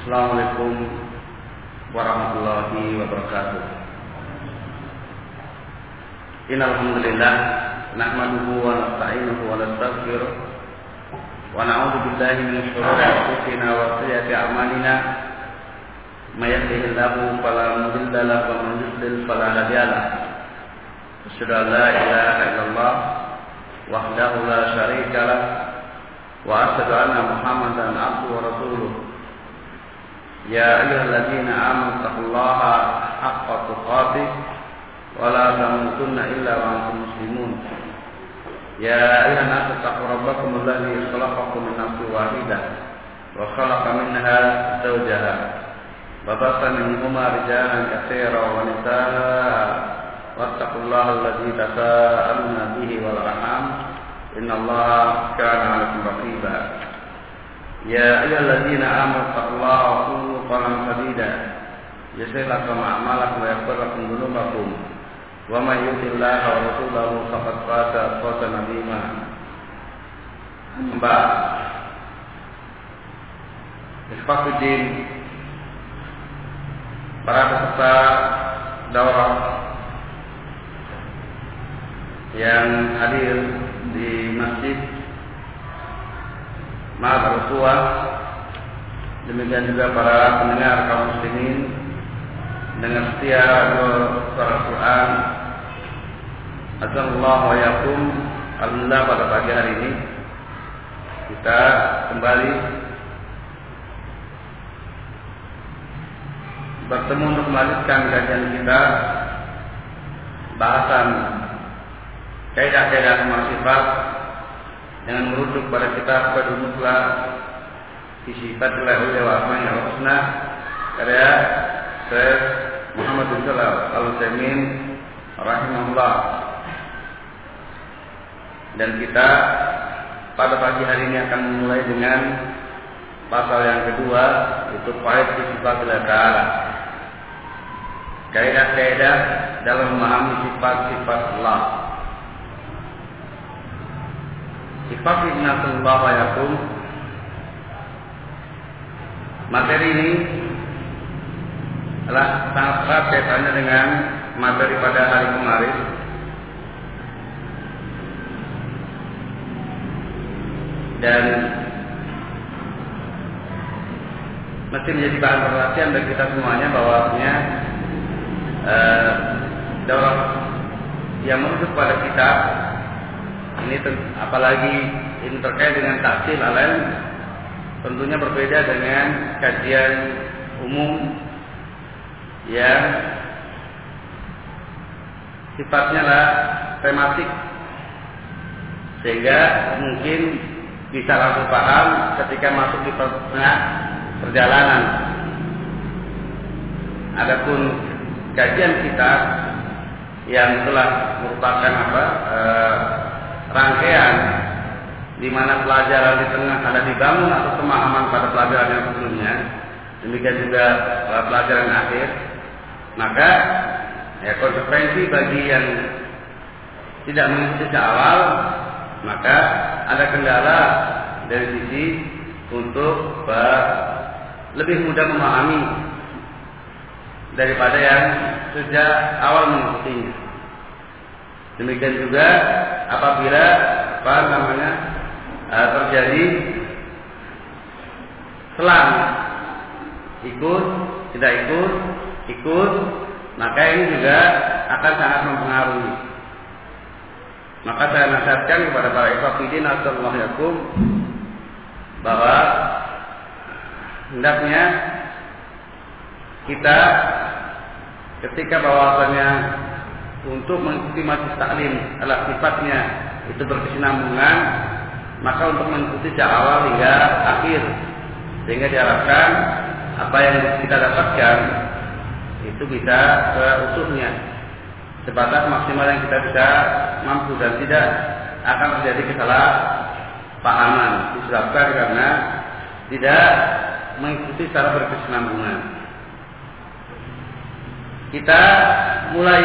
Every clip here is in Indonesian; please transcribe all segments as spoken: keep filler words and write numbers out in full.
Assalamualaikum warahmatullahi wabarakatuh. Innal hamdalillah nahmaduhu wa nasta'inuhu wa nastaghfiruh wa na'udzu billahi min shururi anfusina wa sayyiati a'malina. May yahdihillahu fala mudilla lahu wa man yudlil fala hadiya lahu. Asyhadu an la ilaha illallah wahdahu la syarika lahu wa asyhadu anna Muhammadan abduhu wa rasuluh. Ya ayyuhalladzina amanu taqullaha haqqa tuqatih wa la tamutunna illa wa antum muslimun. Ya ayyuhan nasu taqu rabbakum alladzi khalaqakum min nafsin wahidah wa khalaqa minha zawjaha wa bassa minhuma rijalan katsiran wa nisaa'a wattaqullaha alladzi tasaaluna bihi wal arham innallaha kana 'alaykum raqiba. Ya ayyuhalladzina amanu taqullaha wa qulu qawlan sadida yuslih lakum a'malakum wa yaghfir lakum dhunubakum wa may yuti'illaha wa rasulahu faqad faza fawzan 'azima. Mbak Ikhwanuddin, para peserta daurah yang hadir di masjid Maaf Rasulullah, demikian juga para pendengar kaum muslimin dengan setia suara Quran. Assalamualaikum wa yakum. Alhamdulillah pada pagi hari ini kita kembali bertemu untuk melanjutkan kajian kita bahasan kaidah-kaidah sifat dengan merujuk pada kitab Badul Muslah fi Sifatillah wa Asma'ihi Husna karya Syekh Muhammad bin Shalih Al-Utsaimin rahimahullah. Dan kita pada pagi hari ini akan memulai dengan pasal yang kedua, yaitu faedah sifatillah ta'ala. Kaidah-kaidah dalam memahami sifat-sifat Allah. Sifat innatullah wa yakum. Materi ini adalah sangat erat kaitannya dengan materi pada hari kemarin. Dan mesti menjadi bahan perhatian bagi kita semuanya bahwasanya eh, daurah yang merujuk pada kitab ini, apalagi ini terkait dengan tafsir alam, tentunya berbeda dengan kajian umum yang sifatnya lah tematik, sehingga mungkin bisa langsung paham ketika masuk di tengah perjalanan. Adapun kajian kita yang telah merupakan apa eh, rangkaian di mana pelajaran di tengah ada dibangun atau pemahaman pada pelajaran yang sebelumnya, demikian juga uh, pelajaran akhir, maka ya, konsekuensi bagi yang tidak mengikuti sejak awal, maka ada kendala dari sisi untuk uh, lebih mudah memahami daripada yang sejak awal mengikutinya. Demikian juga apabila apa namanya uh, terjadi selang ikut, tidak ikut, ikut, maka ini juga akan sangat mempengaruhi. Maka saya nasihatkan kepada para ikhwatiddin assalamualaikum yakum bahwa hendaknya kita ketika bahwasanya untuk mengikuti majelis taklim adalah sifatnya itu berkesinambungan, maka untuk mengikuti sejak awal hingga akhir, sehingga diharapkan apa yang kita dapatkan itu bisa seutuhnya, sebatas maksimal yang kita bisa mampu, dan tidak akan terjadi kesalahpahaman disebabkan karena tidak mengikuti secara berkesinambungan. Kita mulai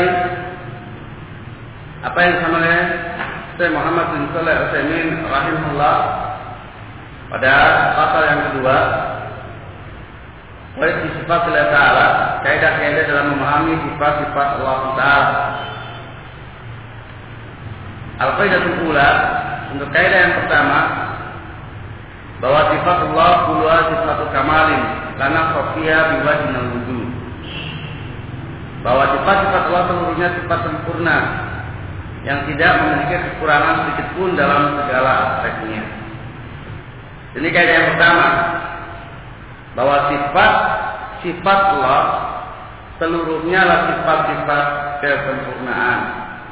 apa yang disampaikan oleh Syekh Muhammad bin Shalih Al-Utsaimin rahimahullah pada pasal yang kedua, oleh sifat Allah Ta'ala, kaidah-kaidah dalam memahami sifat-sifat Allah Ta'ala. Al-qaidatul ula, untuk kaidah yang pertama, bahwa sifat Allah kulluha sifatu kamalin, karena sofiya biwajhin al-wujud. Bahwa sifat-sifat Allah seluruhnya sifat sempurna, yang tidak memiliki kekurangan sedikit pun dalam segala aspeknya. Ini kaidah yang pertama, bahwa sifat sifat Allah seluruhnya adalah sifat-sifat kesempurnaan.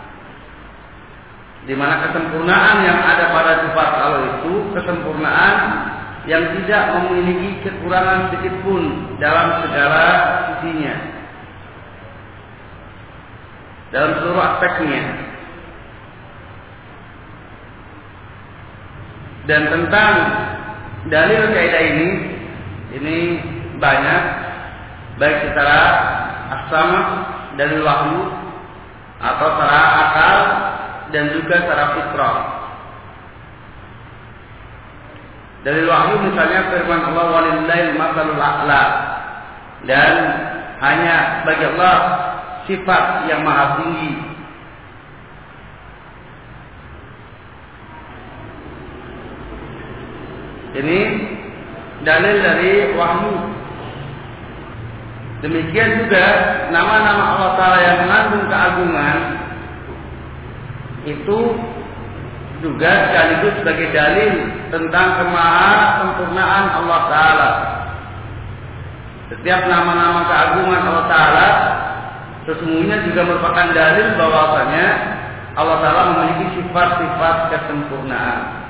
Di mana kesempurnaan yang ada pada sifat Allah itu kesempurnaan yang tidak memiliki kekurangan sedikit pun dalam segala sisinya, dalam seluruh aspeknya. Dan tentang dalil kaidah ini, ini banyak, baik secara as-sama dari wahyu atau secara akal dan juga secara fitrah. Dari wahyu misalnya firman Allah walillahil matsalul a'la, dan hanya bagi Allah sifat yang maha tinggi. Ini dalil dari wahyu. Demikian juga nama-nama Allah Ta'ala yang mengandung keagungan itu juga sekaligus sebagai dalil tentang kemaha-sempurnaan Allah Ta'ala. Setiap nama-nama keagungan Allah Ta'ala sesungguhnya juga merupakan dalil bahwasanya Allah Ta'ala memiliki sifat-sifat kesempurnaan.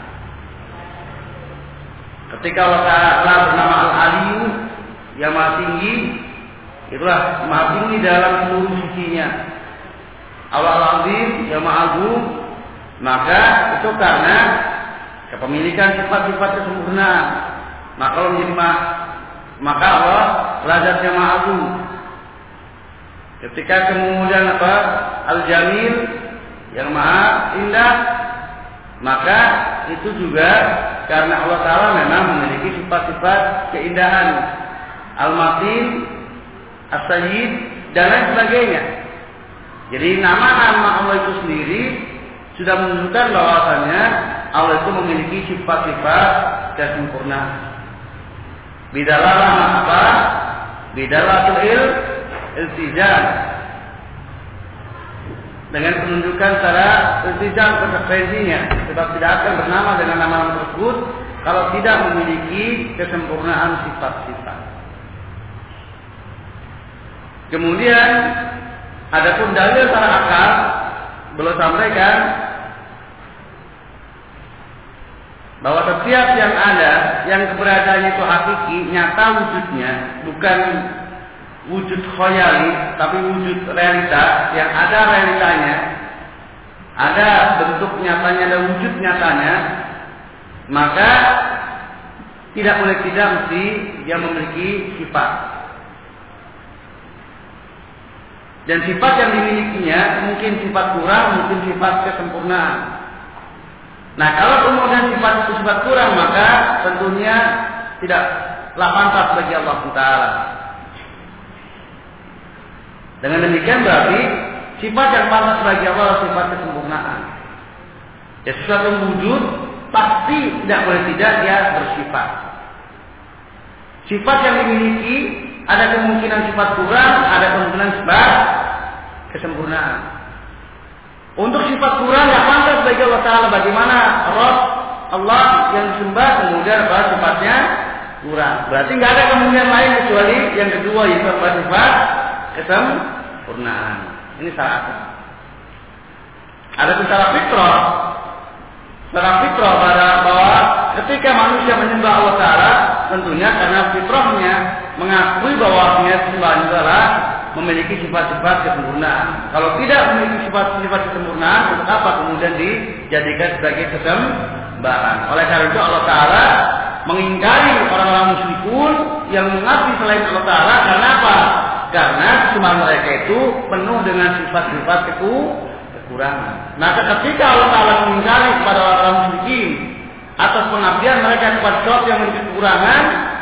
Ketika Allah Ta'ala bernama Al-Aliyu yang maha tinggi, itulah maha tinggi dalam seluruh sisinya. Allah Al-Azim yang maha agung, maka itu karena kepemilikan sifat-sifat kesempurnaan. Maka kalau menjadi maha, maka Allah Zat yang maha agung. Ketika kemudian apa? Al-Jamil yang maha indah, maka itu juga karena Allah Ta'ala memang memiliki sifat-sifat keindahan. Al-Matin, As-Sayyid, dan lain sebagainya. Jadi nama-nama Allah itu sendiri sudah menunjukkan bahwasannya Allah itu memiliki sifat-sifat kesempurnaan. Bidalalah apa? Bidalatul iltizam, dengan penunjukan secara iltizam konsekuensinya, sebab tidak akan bernama dengan nama-nama tersebut kalau tidak memiliki kesempurnaan sifat-sifat. Kemudian adapun dalil secara akal belum sampaikan bahwa setiap yang ada yang keberadaannya itu hakiki, nyata wujudnya, bukan wujud khayali tapi wujud realita, yang ada realitanya, ada bentuk nyatanya, ada wujud nyatanya, maka tidak boleh tidak mesti dia memiliki sifat. Dan sifat yang dimilikinya mungkin sifat kurang, mungkin sifat kesempurnaan. Nah, kalau kemudian sifat itu sifat kurang, maka tentunya tidaklah pantas bagi Allah Ta'ala. Dengan demikian berarti sifat yang pantas bagi Allah adalah sifat kesempurnaan. Ya, sesuatu wujud pasti tidak boleh tidak dia bersifat. Sifat yang dimiliki ada kemungkinan sifat kurang, ada kemungkinan sifat kesempurnaan. Untuk sifat kurang yang pantas bagi Allah Ta'ala, bagaimana Rabb Allah yang disembah kemudian apa sifatnya kurang. Berarti nggak ada kemungkinan lain kecuali yang kedua, yaitu sifat kesempurnaan. Ini syaratnya. Ada secara fitrah, secara fitrah bahwa ketika manusia menyembah Allah Ta'ala, tentunya karena fitrahnya mengakui bahwa sembahan adalah memiliki sifat-sifat kesempurnaan. Kalau tidak memiliki sifat-sifat kesempurnaan, untuk apa kemudian dijadikan sebagai sesembahan? Oleh karena itu Allah Ta'ala mengingkari orang-orang musyrikun yang mengabdi selain Allah Ta'ala. Karena apa? Karena sembahan mereka itu penuh dengan sifat-sifat kekurangan. Maka ketika Allah Ta'ala mengingkari kepada orang-orang musyrikin atas pengabdian mereka kepada sesuatu yang memiliki kekurangan,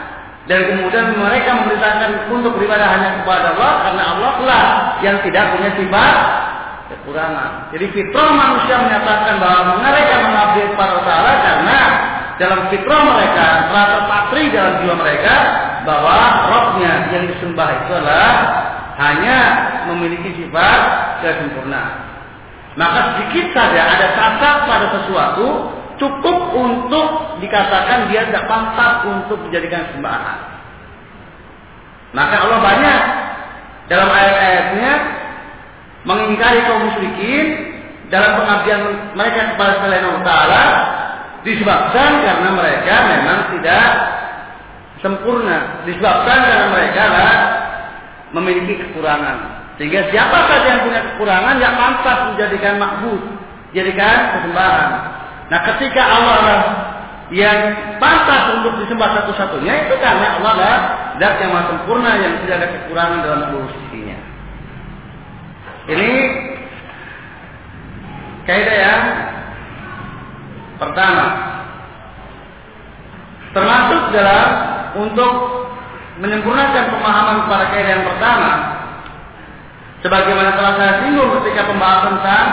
Dan kemudian mereka memerintahkan untuk beribadah hanya kepada Allah karena Allah lah yang tidak punya sifat kekurangan. Jadi fitrah manusia menyatakan bahwa mereka mengabdi kepada Allah karena dalam fitrah mereka telah terpatri dalam jiwa mereka bahwa Rabb-nya yang disembah itu adalah hanya memiliki sifat kesempurnaan. Maka sedikit saja ada cacat pada sesuatu cukup untuk dikatakan dia tidak pantas untuk dijadikan sembahan. Maka Allah banyak dalam ayat-ayatnya mengingkari kaum musyrikin dalam pengabdian mereka kepada selain Allah Ta'ala disebabkan karena mereka memang tidak sempurna, disebabkan karena mereka lah memiliki kekurangan. Sehingga siapa saja yang punya kekurangan yang pantas menjadikan makbud, jadikan kesembahan. Nah, ketika Allah lah yang pantas untuk disembah satu-satunya itu karena Allah lah zat yang maha sempurna yang tidak ada kekurangan dalam seluruh sisinya. Ini kaidah yang pertama. Termasuk dalam untuk menyempurnakan pemahaman pada kaidah yang pertama, sebagaimana telah saya singgung ketika pembahasan tentang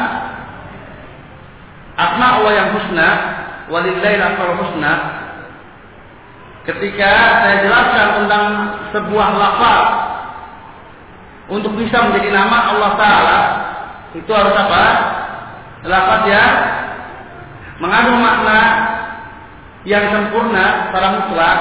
asma Allah yang husna, walillahil asmaul husna, ketika saya jelaskan tentang sebuah lafaz untuk bisa menjadi nama Allah Ta'ala itu harus apa? Lafaz yang mengandung makna yang sempurna secara mutlak.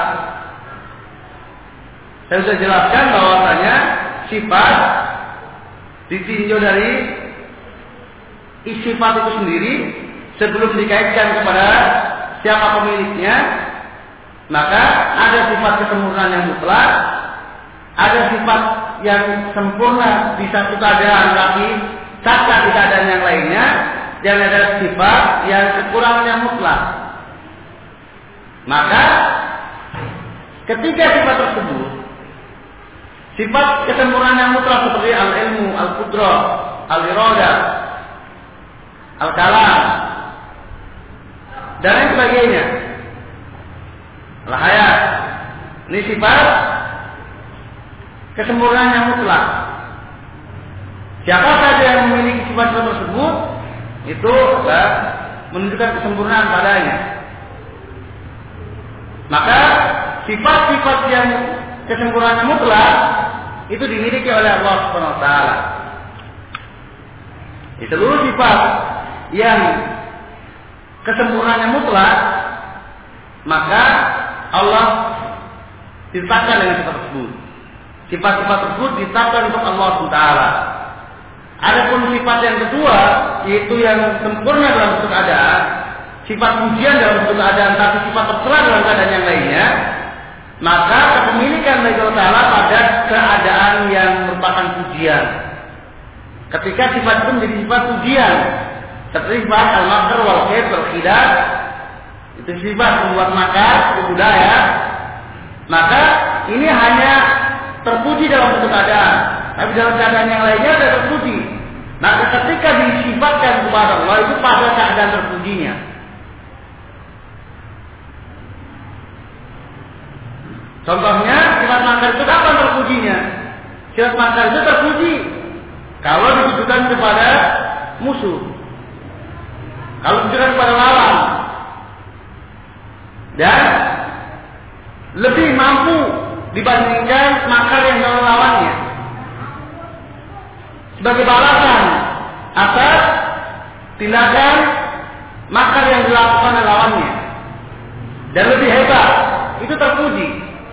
Saya sudah jelaskan bahwasanya sifat ditinjau dari sifat itu sendiri sebelum dikaitkan kepada siapa pemiliknya. Maka ada sifat kesempurnaan yang mutlak, ada sifat yang sempurna di satu keadaan tapi cacat di keadaan yang lainnya, dan ada sifat yang kekurangan yang mutlak. Maka ketika sifat tersebut, sifat kesempurnaan yang mutlak seperti al-ilmu, al-qudrah, al-iradah, al-kalam, dan lain sebagainya, al-hayat, ini sifat kesempurnaan yang mutlak. Siapa saja yang memiliki sifat tersebut itu adalah menunjukkan kesempurnaan padanya. Maka sifat-sifat yang kesempurnaan mutlak itu dimiliki oleh Allah Subhanahu wa taala. Di seluruh sifat yang kesempurnaannya mutlak, maka Allah ditetapkan dengan sifat tersebut. Sifat-sifat tersebut ditetapkan untuk Allah Subhanahu wa taala. Adapun sifat yang kedua, yaitu yang sempurna dalam bentuk keadaan, sifat pujian dalam bentuk keadaan, tapi sifat tercela dalam keadaan yang lainnya, maka kepemilikan bagi Allah Ta'ala pada keadaan yang merupakan pujian. Ketika sifat itu menjadi sifat pujian, seperti sifat al-makr wal khair wal khidar, itu sifat membuat makar, budaya, maka ini hanya terpuji dalam bentuk keadaan, tapi dalam keadaan yang lainnya tidak terpuji. Maka ketika disifatkan kepada Allah itu pada keadaan terpujinya. Contohnya sifat makar itu kapan terpujinya? Sifat makar itu terpuji kalau ditujukan kepada musuh, kalau ditujukan kepada lawan, dan lebih mampu dibandingkan makar yang dalam lawannya, sebagai balasan atas tindakan makar yang dilakukan oleh lawannya, dan lebih hebat, itu terpuji.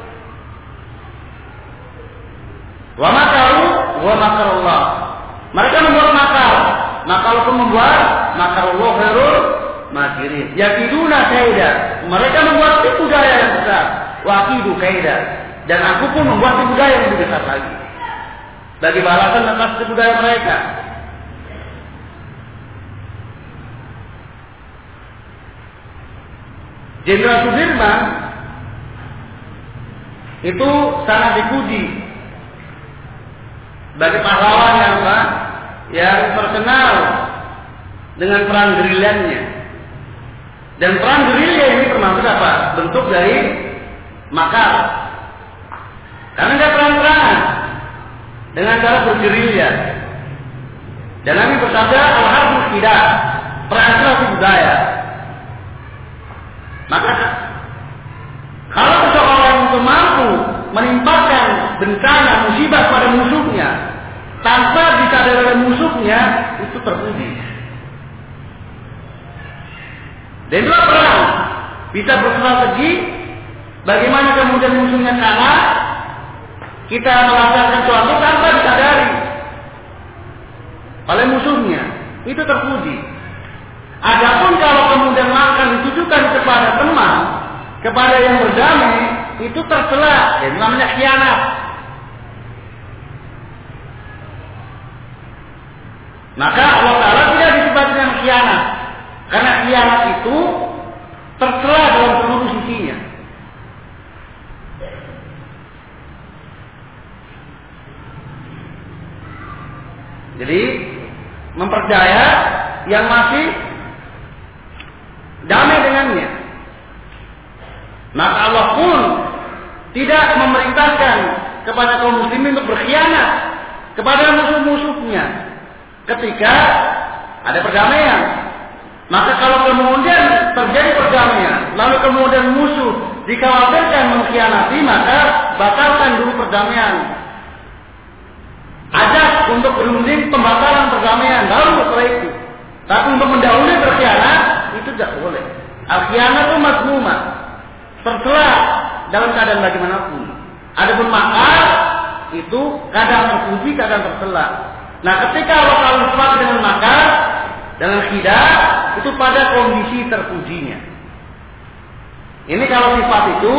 Wa makaru wa makarullah. Mereka membuat makar, maka Allah pun membuat makarullah khairul makirin. Yakiduna kaida. Mereka membuat tipu daya yang besar. Wa akidu kaida. Dan aku pun membuat tipu daya yang lebih besar lagi. Bagi balasan atas tipu daya mereka. Jenderal Sudirman itu sangat dipuji bagi pahlawan yang apa? Yang terkenal dengan perang gerilanya. Dan perang gerilya ini termasuk apa? Bentuk dari makar. dengan cara bergerilya. Dan Nabi bersabda, al-harbul khidah, perang itu budaya. Maka kalau seseorang itu mampu menimpakan bencana musibah pada musuhnya tanpa disadari oleh musuhnya, itu terpuji. Dan itulah perang bisa berstrategi bagaimana kemudian musuhnya kalah, kita melakukan sesuatu tanpa disadari oleh musuhnya, itu terpuji. Adapun kalau kemudian akan ditujukan kepada teman, kepada yang berdamai, itu tercela, yang namanya khianat. Maka Allah Ta'ala tidak disebut dengan khianat, karena khianat itu tercela dalam seluruh sisinya. Jadi mempercaya yang masih damai dengannya. Maka Allah pun tidak memerintahkan kepada kaum muslimin untuk berkhianat kepada musuh-musuhnya ketika ada perdamaian. Maka kalau kemudian terjadi perdamaian, lalu kemudian musuh dikhawatirkan mengkhianati, maka batalkan dulu perdamaian. Ajak untuk berunding pembatalan perdamaian, baru setelah itu. Tapi untuk mendahului berkhianat, itu tidak boleh. Al-khianat itu mazmumah, tercela dalam keadaan bagaimanapun. Adapun makar itu kadang terpuji, kadang tercela. Nah, ketika Allah Ta'ala disebut dengan makar, dengan khidah, itu pada kondisi terpujinya. Ini kalau sifat itu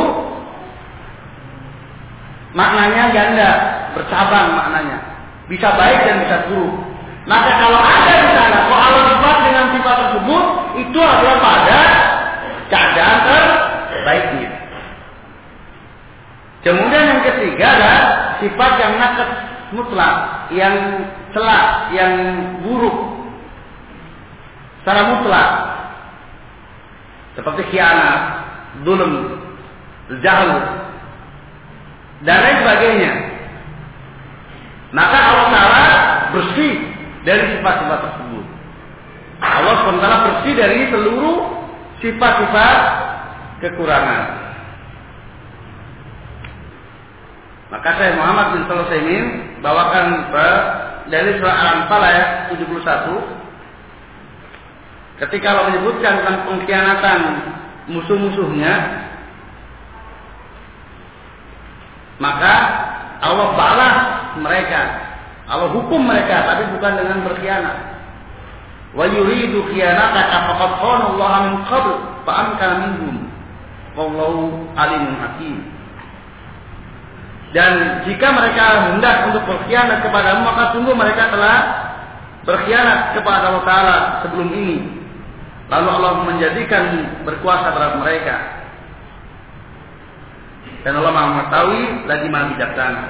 maknanya ganda, bercabang maknanya, bisa baik dan bisa buruk. Maka kalau ada di sana kalau Allah sifat dengan sifat tersebut, itu adalah pada keadaan terbaiknya. Kemudian yang ketiga adalah sifat yang nakas mutlak, yang celak, yang buruk secara mutlak, seperti khianat, zulm, jahl, dan lain sebagainya. Maka Allah Ta'ala bersih dari sifat-sifat tersebut. Allah subhanahu wa taala bersih dari seluruh sifat-sifat kekurangan. Maka saya Muhammad bin Shalih Al-Utsaimin bawakan dari surah Al-Anfal ayat tujuh puluh satu. Ketika Allah menyebutkan tentang pengkhianatan musuh-musuhnya, maka Allah balas mereka, Allah hukum mereka, tapi bukan dengan berkhianat. Wa yuridu khiyanataka faqad khana Allah min qabl fa amkana minhum wallahu alimun hakim. Dan jika mereka hendak untuk berkhianat kepadamu, maka sungguh mereka telah berkhianat kepada Allah Ta'ala sebelum ini. Lalu Allah menjadikan berkuasa terhadap mereka. Dan Allah Maha mengetahui lagi Maha bijaksana.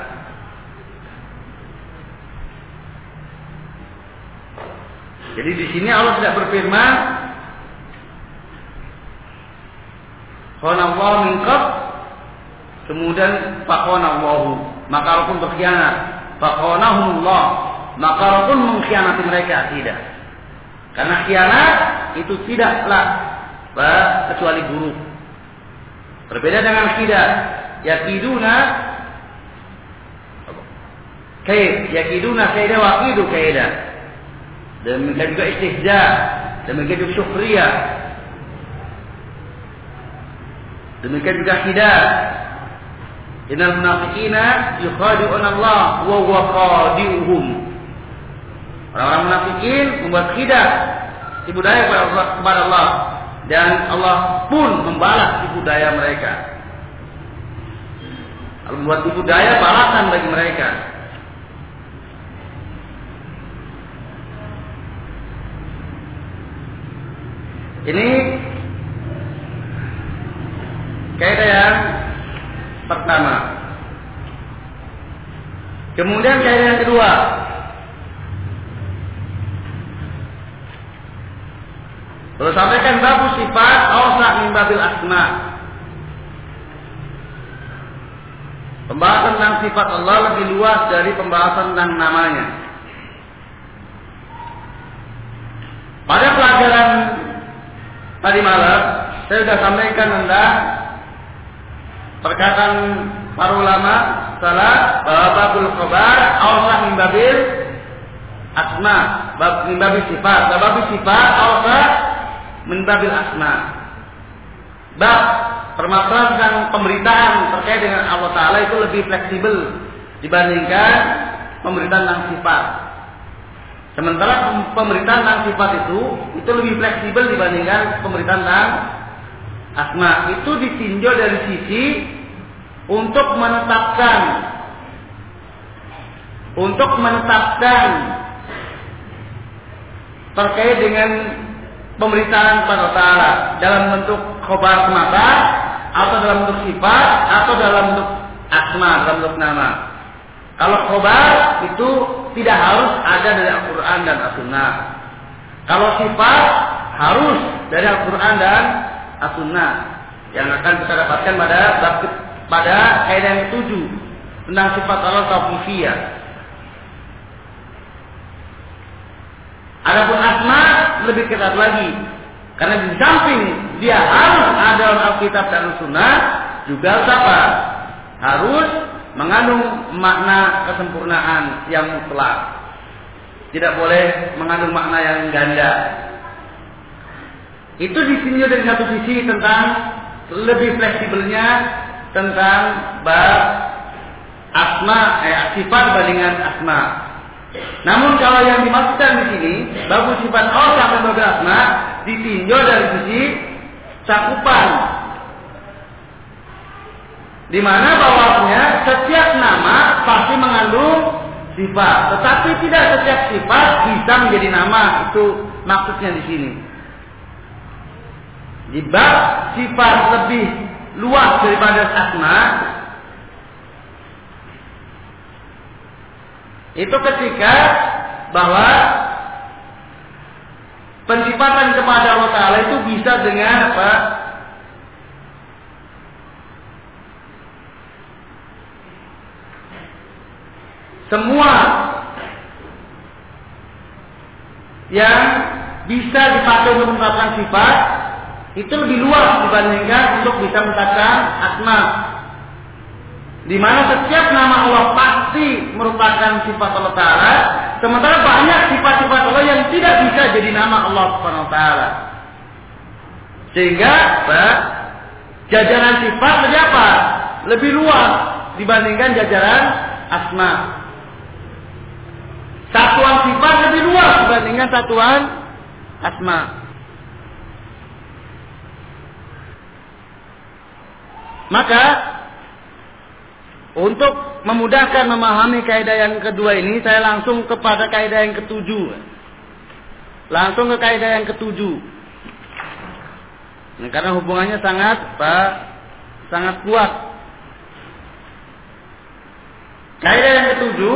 Jadi di sini Allah tidak berfirman, "Khana Allah min qabl", kemudian faqana Allahu, maka Allah pun berkhianat. Faqanahumullah, maka Allah pun mengkhianati mereka, tidak. Karena khianat itu tidaklah kecuali buruk. Berbeda dengan khidah, yakiduna kaid, yakiduna kaida wa aqidu kaida. Demikian juga istihza, demikian juga syukriyah, demikian juga khidah. Innal munafiqina yukhadi'una Allah wa huwa khadi'uhum. Orang-orang munafikin membuat khidah, tipu daya kepada Allah, kepada Allah, dan Allah pun membalas tipu daya mereka. Allah membuat tipu daya balasan bagi mereka. Ini kaidah yang pertama. Kemudian kaidah yang kedua, Lalu sampaikan babu sifat awsa min babil asma. Pembahasan tentang sifat Allah lebih luas dari pembahasan tentang namanya. Pada pelajaran tadi malam saya sudah sampaikan tentang perkataan para ulama salah bahwa babul khabar awsah min babil asma, bab min babil sifat, babil sifat awsah min babil asma. Bab permasalahan tentang pemberitaan terkait dengan Allah Ta'ala itu lebih fleksibel dibandingkan pemberitaan tentang sifat. Sementara pemberitaan tentang sifat itu itu lebih fleksibel dibandingkan pemberitaan tentang asma. Itu ditinjau dari sisi untuk menetapkan untuk menetapkan terkait dengan pemberitaan kepada Allah Ta'ala dalam bentuk khobar semata atau dalam bentuk sifat atau dalam bentuk asma, dalam bentuk nama. Kalau khobar itu tidak harus ada dari Al-Quran dan As-Sunnah. Kalau sifat harus dari Al-Quran dan As-Sunnah, yang akan kita dapatkan pada pada kaidah yang ketujuh tentang sifat Allah tauqifiyah. Adapun asma lebih ketat lagi, karena di samping dia harus ada dalam Alkitab dan Sunnah, juga apa? Harus mengandung makna kesempurnaan yang mutlak. Tidak boleh mengandung makna yang ganda. Itu ditinjau dari satu sisi tentang lebih fleksibelnya tentang bab asma, eh, sifat bandingan asma. Namun kalau yang dimaksudkan di sini bab sifat Allah sampai bab asma ditinjau dari sisi cakupan, di mana bahwasanya setiap nama pasti mengandung sifat, tetapi tidak setiap sifat bisa menjadi nama. Itu maksudnya di sini. Di bab sifat lebih luas daripada asma, itu ketika bahwa pensifatan kepada Allah Ta'ala itu bisa dengan apa? Semua yang bisa dipakai untuk menetapkan sifat itu lebih luas dibandingkan untuk bisa menetapkan asma, di mana setiap nama Allah pasti merupakan sifat Allah Ta'ala, sementara banyak sifat-sifat Allah yang tidak bisa jadi nama Allah Subhanahu Wa Ta'ala. Sehingga apa? Jajaran sifat lebih apa? Lebih luas dibandingkan jajaran asma. Satuan sifat lebih luas dibandingkan satuan asma. Maka untuk memudahkan memahami kaidah yang kedua ini, saya langsung kepada kaidah yang ketujuh. Langsung ke kaidah yang ketujuh. Nah, karena hubungannya sangat apa, sangat kuat. Kaidah yang ketujuh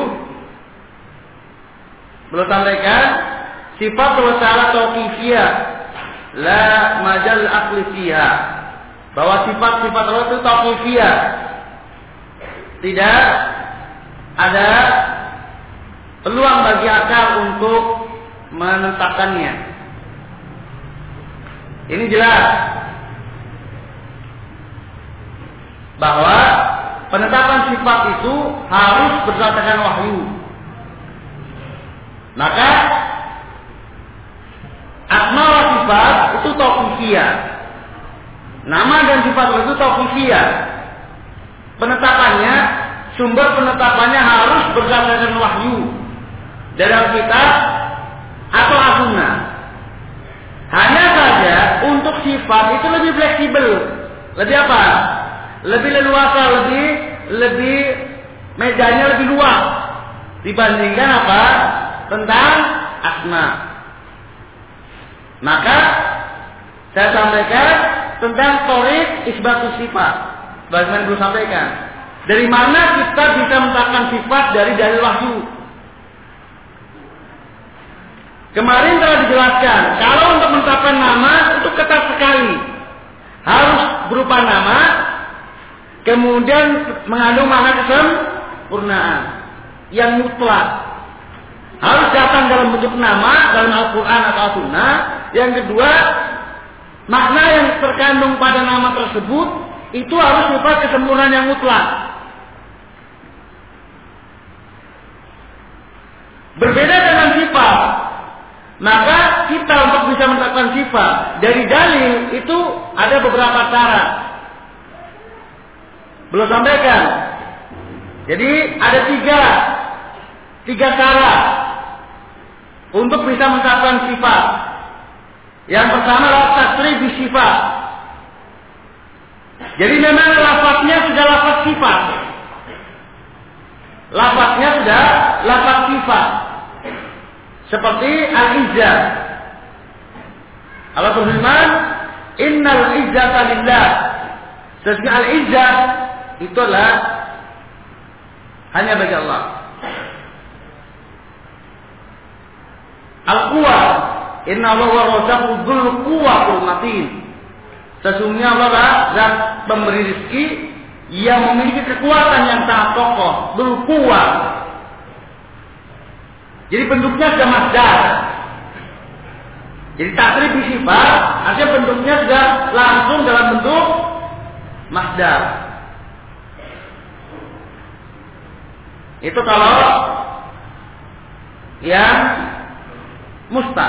belum sampaikan sifat Allah Ta'ala tauqifiyah, la majal aqli fiha. Bahwa sifat-sifat Allah itu tauqifiyah, tidak ada peluang bagi akal untuk menetapkannya. Ini jelas bahwa penetapan sifat itu harus berdasarkan wahyu. Maka asma wa sifat itu tauqifiyah. Nama dan sifat itu tauqifiyah. Penetapannya, sumber penetapannya harus berdasarkan wahyu dari Alkitab atau As-Sunnah. Hanya saja untuk sifat itu lebih fleksibel, lebih apa? Lebih leluasa, lebih lebih mejanya lebih luas dibandingkan apa? Tentang asma. Maka saya sampaikan tentang torik isbatus sifat. Bagaimana belum sampaikan? Dari mana kita bisa menetapkan sifat dari dalil wahyu? Kemarin telah dijelaskan, kalau untuk menetapkan nama itu ketat sekali, harus berupa nama kemudian mengandung makna kesempurnaan yang mutlak. Harus datang dalam bentuk nama dalam Al-Quran atau Sunnah. Yang kedua, makna yang terkandung pada nama tersebut itu harus sifat kesempurnaan yang mutlak. Berbeda dengan sifat, maka kita untuk bisa menetapkan sifat dari dalil itu ada beberapa cara. Belum sampaikan. Jadi ada tiga tiga cara untuk bisa menetapkan sifat. Yang pertama adalah tasrih bi sifat. Jadi memang lafaznya sudah lafaz sifat. Lafaznya sudah lafaz sifat. Seperti al-izzah. Allah berfirman, "Innal izzata lillah." Sesungguhnya al-izzah itu adalah hanya bagi Allah. Al-quwa, inna Allah wa razzaqu dzul quwwatil matin. Sesungguhnya Allah adalah zat pemberi rezeki yang memiliki kekuatan yang sangat kokoh, dzul quwwa. Jadi bentuknya sudah masdar. Jadi tasrif bi sifat artinya bentuknya sudah langsung dalam bentuk masdar. Itu kalau yang mustaq.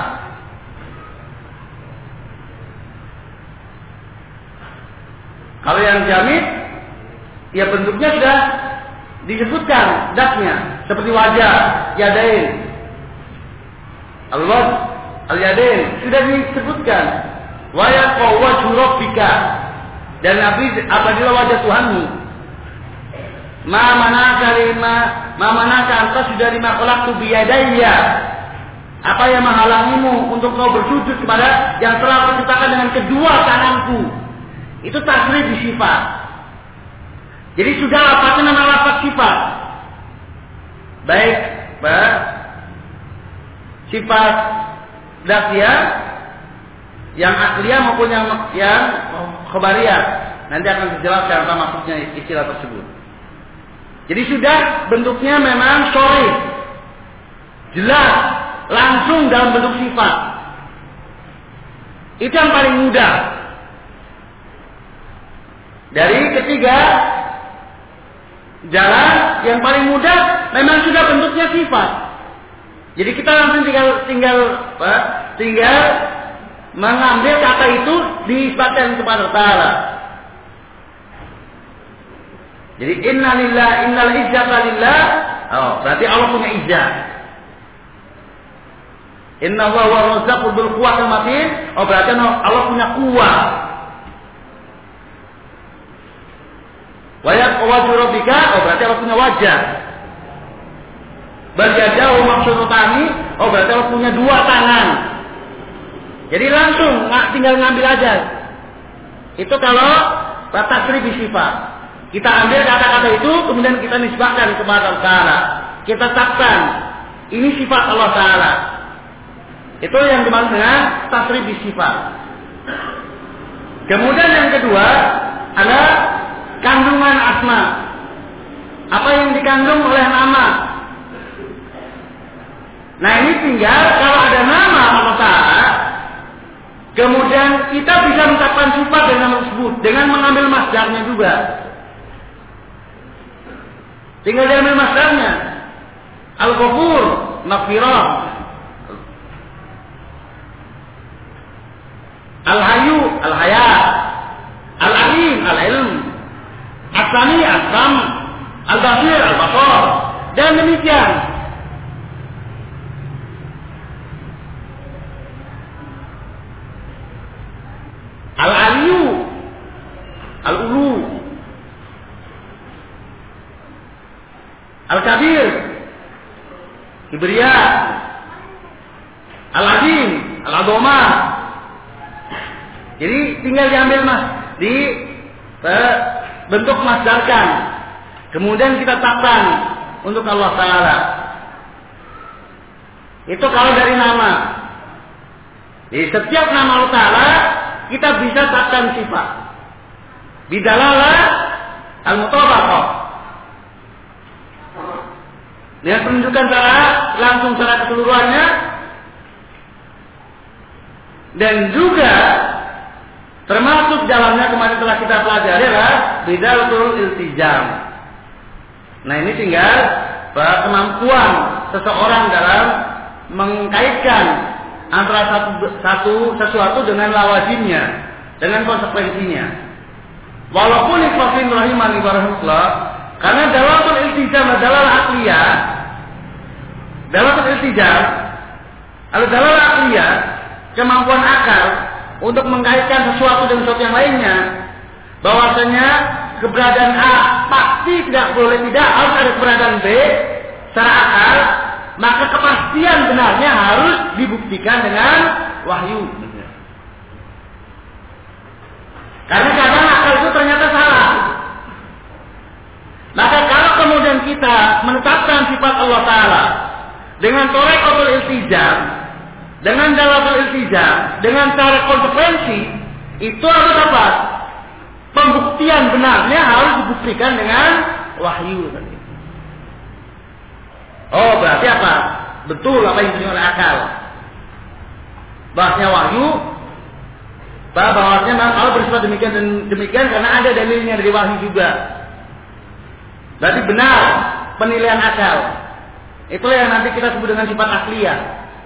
Kalau yang jamid, ya bentuknya sudah disebutkan zatnya, seperti wajah, yadain, al-wajh, al-yadain sudah disebutkan. Wa yaqwa wajhu rabbika, dan apabila wajah Tuhanmu, ma manaka lima ma manaka anta sudah lima khalaqtu bi yadayya, apa yang menghalangimu untuk kau bersujud kepada yang telah aku ciptakan dengan kedua tanganku. Itu tasrif bi sifat. Jadi sudah lafaznya nama lafaz sifat. Baik, Pak. Sifat dzatiyah yang akliyah maupun yang yang khabariyah. Nanti akan dijelaskan apa maksudnya istilah tersebut. Jadi sudah bentuknya memang sharih. Jelas, langsung dalam bentuk sifat. Itu yang paling mudah. Dari ketiga jalan yang paling mudah memang sudah bentuknya sifat. Jadi kita langsung tinggal tinggal apa? Tinggal mengambil kata itu diisbatkan kepada Ta'ala. Jadi inna lillah innal izzata lillah. Oh, berarti Allah punya izzah. Inna wa huwa razzaqu dzul quwwatil matin. Oh, berarti Allah punya kuwah. Wa yaqwa wajhu rabbika. Oh, berarti Allah punya wajah. Bal yadahu mabsuutani. Oh, berarti Allah punya dua tangan. Jadi langsung nggak tinggal ngambil aja. Itu kalau tasrif bi sifat. Kita ambil kata-kata itu kemudian kita nisbahkan kepada Allah Ta'ala. Kita tetapkan ini sifat Allah Ta'ala. Itu yang dimaksud dengan tasrif bi sifat. Kemudian yang kedua adalah kandungan asma. Apa yang dikandung oleh nama. Nah ini tinggal kalau ada nama Allah Ta'ala, kemudian kita bisa menetapkan sifat dengan nama tersebut dengan mengambil masdarnya juga. Tinggal diambil masdarnya. Al-Ghafur, Maghfirah. Al-Hayyu, Al-Hayat. Al-Alim, Al-Ilm. As-Sami, As-Sam. Al-Basir, Al-Basar. Dan demikian. Al-Aliyu, Al-Ulu. Al-Kabir, Kibriya, Al-Azim, Al-Adhomah. Jadi tinggal diambil mas, di eh, bentuk masdarkan. Kemudian kita tetapkan untuk Allah Ta'ala. Itu kalau dari nama. Di setiap nama Allah Ta'ala kita bisa tetapkan sifat. Bidalalah al-mutabaqah. Dengan penunjukan secara langsung secara keseluruhannya, dan juga termasuk dalamnya kemarin telah kita pelajari adalah bidalatul iltizam. Nah, ini tinggal kemampuan seseorang dalam mengkaitkan antara satu, satu sesuatu dengan lawazimnya, dengan konsekuensinya. Walaupun ikhwafin rahimani wa rahmatullah, karena dalatul iltizam adalah akliyah, dalatul iltizam adalah akliyah, kemampuan akal untuk mengkaitkan sesuatu dengan sesuatu yang lainnya, bahwasanya keberadaan A pasti tidak boleh tidak harus ada keberadaan B secara akal, maka kepastian benarnya harus dibuktikan dengan wahyu. Karena kadang akal itu ternyata salah. Maka kalau kemudian kita menetapkan sifat Allah Ta'ala dengan thariqatul iltizam, dengan dalatul iltizam, dengan cara konsekuensi, itu harus apa? Pembuktian benarnya harus dibuktikan dengan wahyu. Oh, berarti apa? Betul apa yang dimaksud oleh akal. Bahasnya wahyu, bahwasanya Allah bersifat demikian dan demikian karena ada dalilnya dari wahyu juga. Berarti benar penilaian akal. Itulah yang nanti kita sebut dengan sifat akliyah.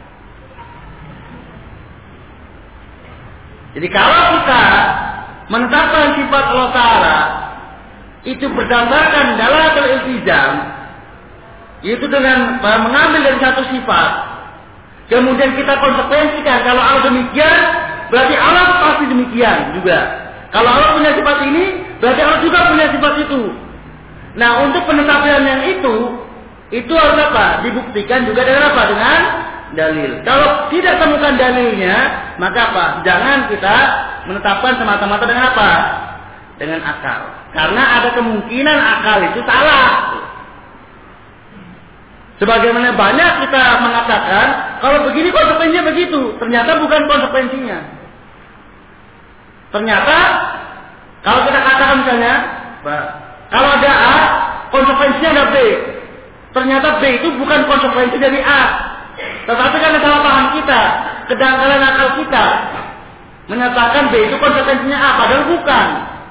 Jadi kalau kita menetapkan sifat Allah Ta'ala itu berdasarkan dalatul iltizam, yaitu dengan mengambil dari satu sifat, kemudian kita konsekuensikan kalau Allah demikian, berarti Allah pasti demikian juga. Kalau Allah punya sifat ini, berarti Allah juga punya sifat itu. Nah, untuk penetapan yang itu, itu harus apa? Dibuktikan juga dengan apa? Dengan dalil. Kalau tidak temukan dalilnya, maka apa? Jangan kita menetapkan semata-mata dengan apa? Dengan akal. Karena ada kemungkinan akal itu salah. Sebagaimana banyak kita mengatakan, kalau begini konsekuensinya begitu. Ternyata bukan konsekuensinya. Ternyata, kalau kita katakan misalnya, kalau ada A, konsekuensinya ada B. Ternyata B itu bukan konsekuensi dari A. Tetapi karena salah paham kita, kedangkalan akal kita, menyatakan B itu konsekuensinya A, padahal bukan.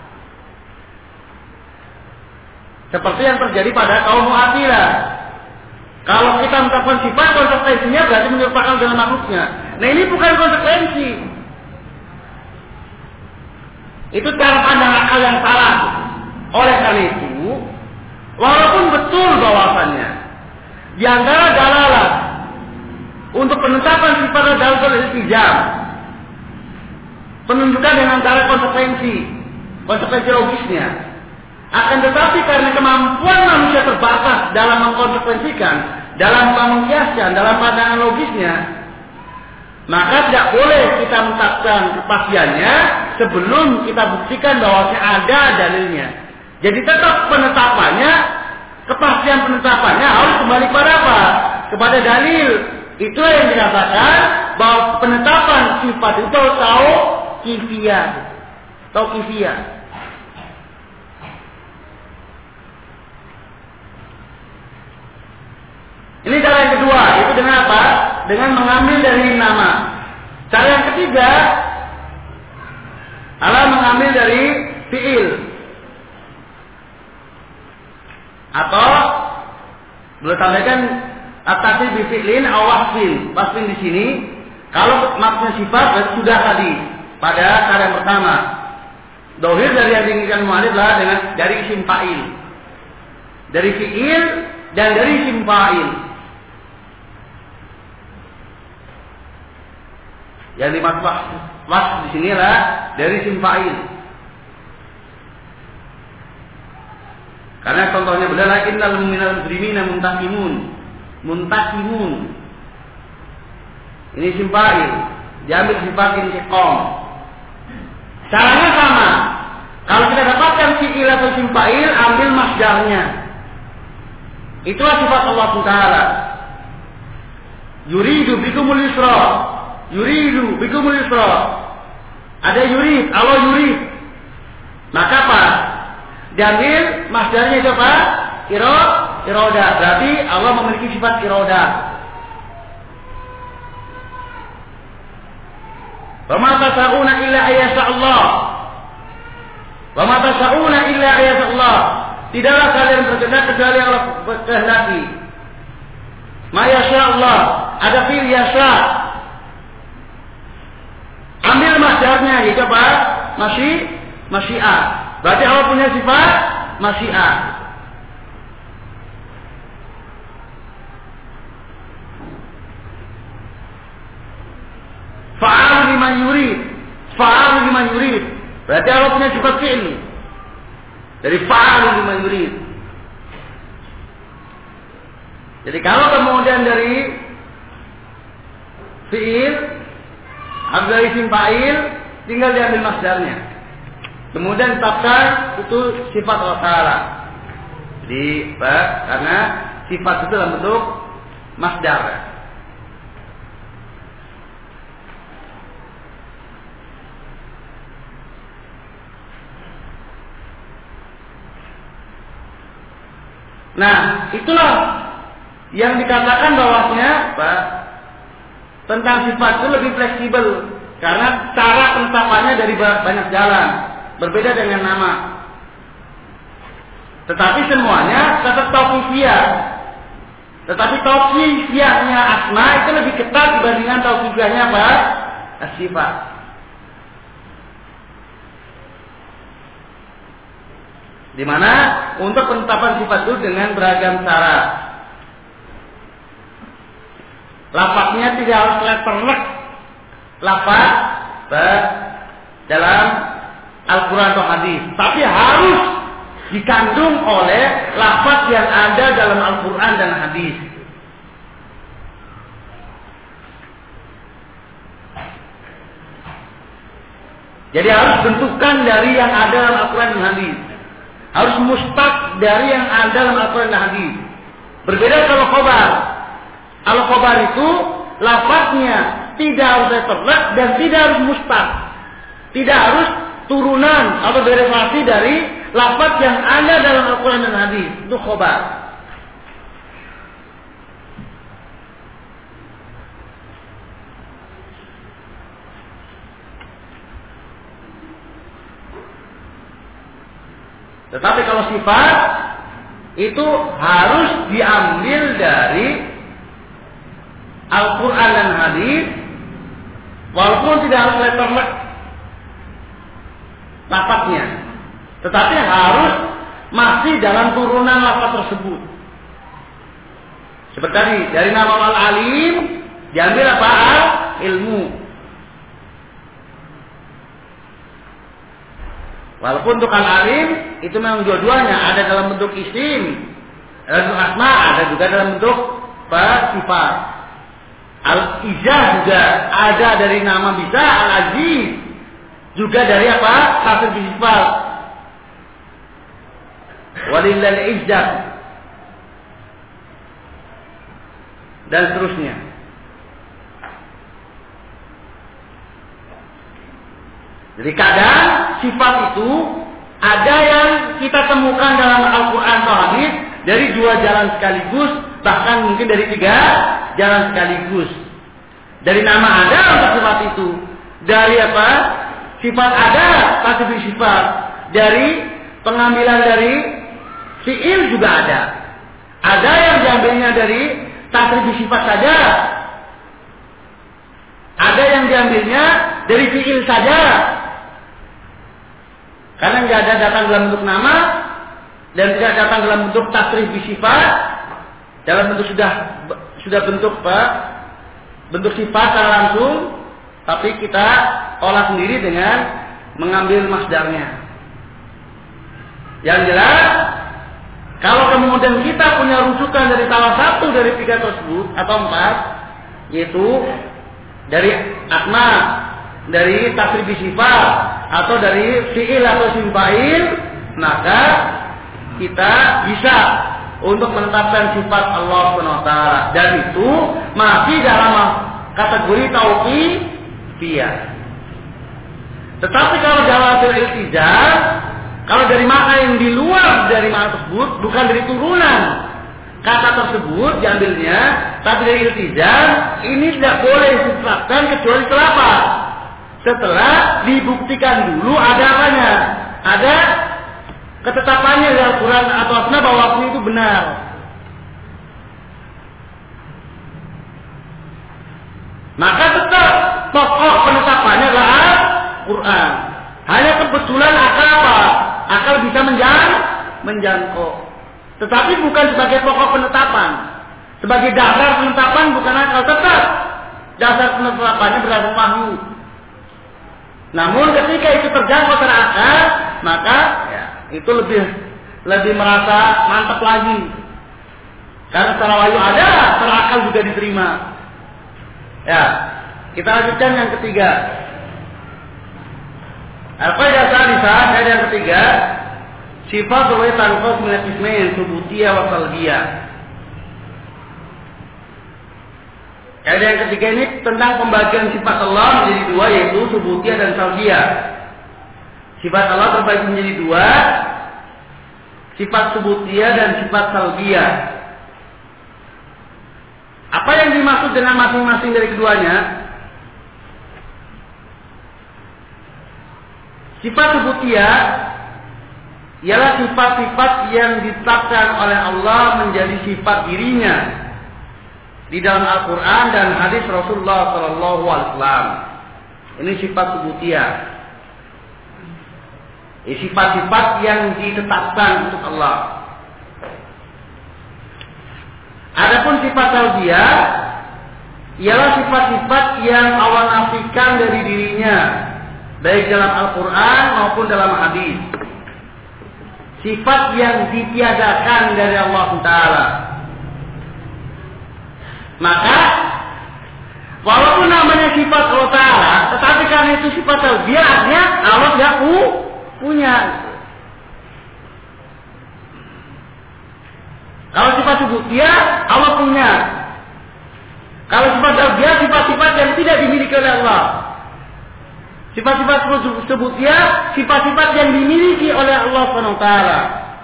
Seperti yang terjadi pada kaum Mu'tazilah. Kalau kita menetapkan sifat, konsekuensinya berarti menyerupakan dengan makhluknya. Nah, ini bukan konsekuensi. Itu cara pandang akal yang salah. Oleh karena itu, walaupun betul bahwasannya di antara dalalah untuk penetapan sifat dalatul iltizam, penunjukan dengan cara konsekuensi, konsekuensi logisnya. Akan tetapi karena kemampuan manusia terbatas dalam mengkonsekuensikan, dalam mengkiaskan, dalam pandangan logisnya, maka tidak boleh kita menetapkan kepastiannya sebelum kita buktikan bahwa ada dalilnya. Jadi tetap penetapannya, kepastian penetapannya harus kembali kepada apa? Kepada dalil. Itulah yang dikatakan bahwa penetapan sifat itu tahu kifiyah, tahu kifiyah. Ini cara yang kedua, itu dengan apa? Dengan mengambil dari nama. Cara yang ketiga adalah mengambil dari fiil. Atau boleh sampaikan atasi bi fi'lin aw wasfin. Wasfin di sini kalau maksudnya sifat berarti sudah tadi pada cara yang pertama. Dohir dari yang diinginkan mu'alif adalah dengan dari isim fa'il. Dari fi'il dan dari isim fa'il. Yang dimaksud wasf di sini adalah dari isim fa'il. Karena contohnya adalah innal minal mujrimina muntaqimun. Muntaqimun. Ini isim fa'il. Diambil sifat intiqam. Caranya sama. Kalau kita dapatkan fi'il atau isim fa'il, ambil masdarnya. Itulah sifat Allah Taala. Yuridu bikumul yusra. Yuridu bikumul yusra. Ada yurid, Allah yurid. Maka apa? diambil masdarnya itu apa? Iro, iroda. Berarti Allah memiliki sifat iroda. Wa ma tasa'una illa ayyasha Allah. Wa ma tasa'una illa ayyasha Allah. Tidaklah kalian berkehendak kecuali Allah berkehendaki. Ma yasha Allah. Ada fil yasha. Ambil masdarnya itu apa? Masih masyiah. Berarti Allah punya sifat masyiah. Fa'al liman yurid. Fa'al liman yurid. Berarti Allah punya sifat fi'il. Dari fa'al liman yurid. Jadi kalau kemudian dari fi'il, ambil dari isim fa'il, tinggal diambil masdarnya. Kemudian tetapkan itu sifat Allah Ta'ala. Jadi, Pak, karena sifat itu dalam bentuk masdar. Nah, itulah yang dikatakan bahwasanya Pak, tentang sifat itu lebih fleksibel karena cara penetapannya dari banyak jalan, berbeda dengan nama. Tetapi semuanya tetap tauqifiyah. Tetapi tauqifiyahnya asma itu lebih ketat dibandingkan tauqifiyahnya apa? Sifat. Di mana untuk penetapan sifat itu dengan beragam cara. Lafaznya tidak harus letter-lek lafaz dalam Al-Quran atau hadis, tapi harus dikandung oleh lafaz yang ada dalam Al-Quran dan hadis. Jadi harus bentukan dari yang ada dalam Al-Quran dan hadis. Harus mustaq dari yang ada dalam Al-Quran dan hadis. Berbeda kalau khobar. Kalau khobar itu lafaznya tidak harus letter-lek dan tidak harus mustaq. Tidak harus turunan atau derivasi dari lafaz yang ada dalam Al-Quran dan hadis. Itu khobar. Tetapi kalau sifat itu harus diambil dari Al-Quran dan hadis, walaupun tidak harus letter-lek lafaznya, tetapi harus masih dalam turunan lafaz tersebut. Seperti tadi dari nama Al-Alim diambil apa? Ilmu. Walaupun untuk Al-Alim itu memang dua-duanya ada dalam bentuk isim, dalam bentuk asma, ada juga dalam bentuk sifat. Al-Izah juga ada dari nama bisa, Al-Aziz juga dari apa? Tasrif sifat. Walillal izzah dan seterusnya. Jadi kadang sifat itu ada yang kita temukan dalam Al-Quran atau hadis dari dua jalan sekaligus, bahkan mungkin dari tiga jalan sekaligus. Dari nama ada untuk sifat itu, dari apa? Sifat ada, tasrif sifat. Dari pengambilan dari fi'il juga ada. Ada yang diambilnya dari tasrif sifat saja. Ada yang diambilnya dari fi'il saja. Karena nggak ada datang dalam bentuk nama dan tidak datang dalam bentuk tasrif sifat, dalam bentuk sudah sudah bentuk apa? Bentuk sifat secara langsung, tapi kita olah sendiri dengan mengambil masdarnya. Yang jelas, kalau kemudian kita punya rujukan dari salah satu dari tiga tersebut atau empat, yaitu dari asma, dari tasrif sifat, atau dari fi'il atau isim fa'il, maka kita bisa untuk menetapkan sifat Allah Subhanahu wa taala, dan itu masih dalam kategori tauqifiyah. Tetapi kalau dalam iltizam, Kalau dari makna yang di luar dari makna tersebut, bukan dari turunan kata tersebut diambilnya, tapi dari iltizam, ini tidak boleh ditetapkan kecuali setelah apa? Setelah dibuktikan dulu ada apanya? Ada ketetapannya dari Al-Quran atau As-Sunnah bahwa waktu itu benar. Maka tetap pokok penetapannya adalah Al-Quran. Hanya kebetulan akal apa? Akal bisa menjang, menjangkau. Tetapi bukan sebagai pokok penetapan. Sebagai dasar penetapan bukan akal, tetap dasar penetapannya berdasarkan wahyu. Namun ketika itu terjangkau secara akal, maka ya, itu lebih lebih merasa mantap lagi. Karena secara wahyu ada, secara akal juga diterima. Ya, kita lanjutkan yang ketiga. Al-Qaidah Tsalisah, kaidah yang ketiga, sifat wa tanqas min al-ismain subutiyah wa salbiyah. Kaidah yang ketiga ini tentang pembagian sifat Allah menjadi dua, yaitu subutiyah dan salbiyah. Sifat Allah terbagi menjadi dua, sifat subutiyah dan sifat salbiyah. Apa yang dimaksud dengan masing-masing dari keduanya? Sifat subutiyah ialah sifat-sifat yang ditetapkan oleh Allah menjadi sifat dirinya di dalam Al-Quran dan hadis Rasulullah Sallallahu Alaihi Wasallam. Ini sifat subutiyah. Ini sifat-sifat yang ditetapkan untuk Allah. Adapun sifat salbiyah ialah sifat-sifat yang Allah nafikan dari dirinya, baik dalam Al-Quran maupun dalam hadis. Sifat yang ditiadakan dari Allah Taala. Maka walaupun namanya sifat Allah Taala, tetapi karena itu sifat salbiyah, artinya Allah tidak punya. Kalau sifat subutiyah, Allah punya. Kalau sifat salbiyah, sifat-sifat yang tidak dimiliki oleh Allah. Sifat-sifat subutiyah, sifat-sifat yang dimiliki oleh Allah Subhanahu wa taala.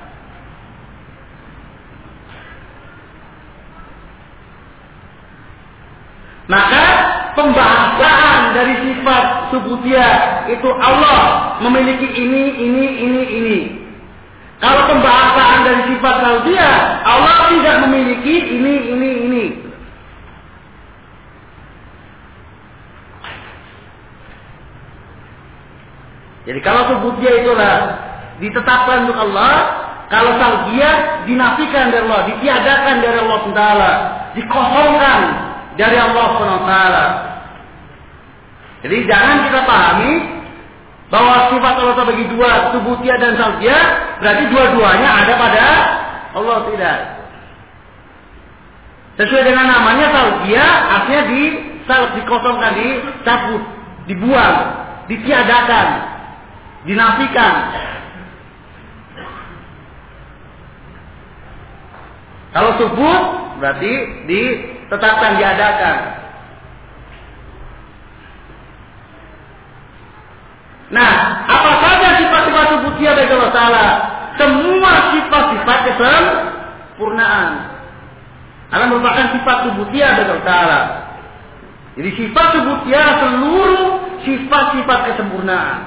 Maka pembahasan dari sifat subutiyah itu Allah memiliki ini, ini, ini, ini. Kalau pembahasan dari sifat salbiyah, Allah tidak memiliki ini, ini, ini. Jadi kalau subutiyah itulah ditetapkan untuk Allah, kalau salbiyah dinafikan dari Allah, ditiadakan dari Allah Taala, dikosongkan dari Allah Taala. Jadi jangan kita pahami bahwa sifat Allah terbagi dua, subutiyah dan salbiyah, berarti dua-duanya ada pada Allah, tidak. Sesuai dengan namanya salbiyah, artinya di salb, dikosongkan, dicabut, dibuang, ditiadakan, dinafikan. Kalau subut berarti ditetapkan, diadakan. Nah, apa saja sifat-sifat subutiyah bagi Allah Ta'ala? Semua sifat-sifat kesempurnaan. Karena merupakan sifat subutiyah bagi Allah Ta'ala. Jadi sifat subutiyah seluruh sifat-sifat kesempurnaan.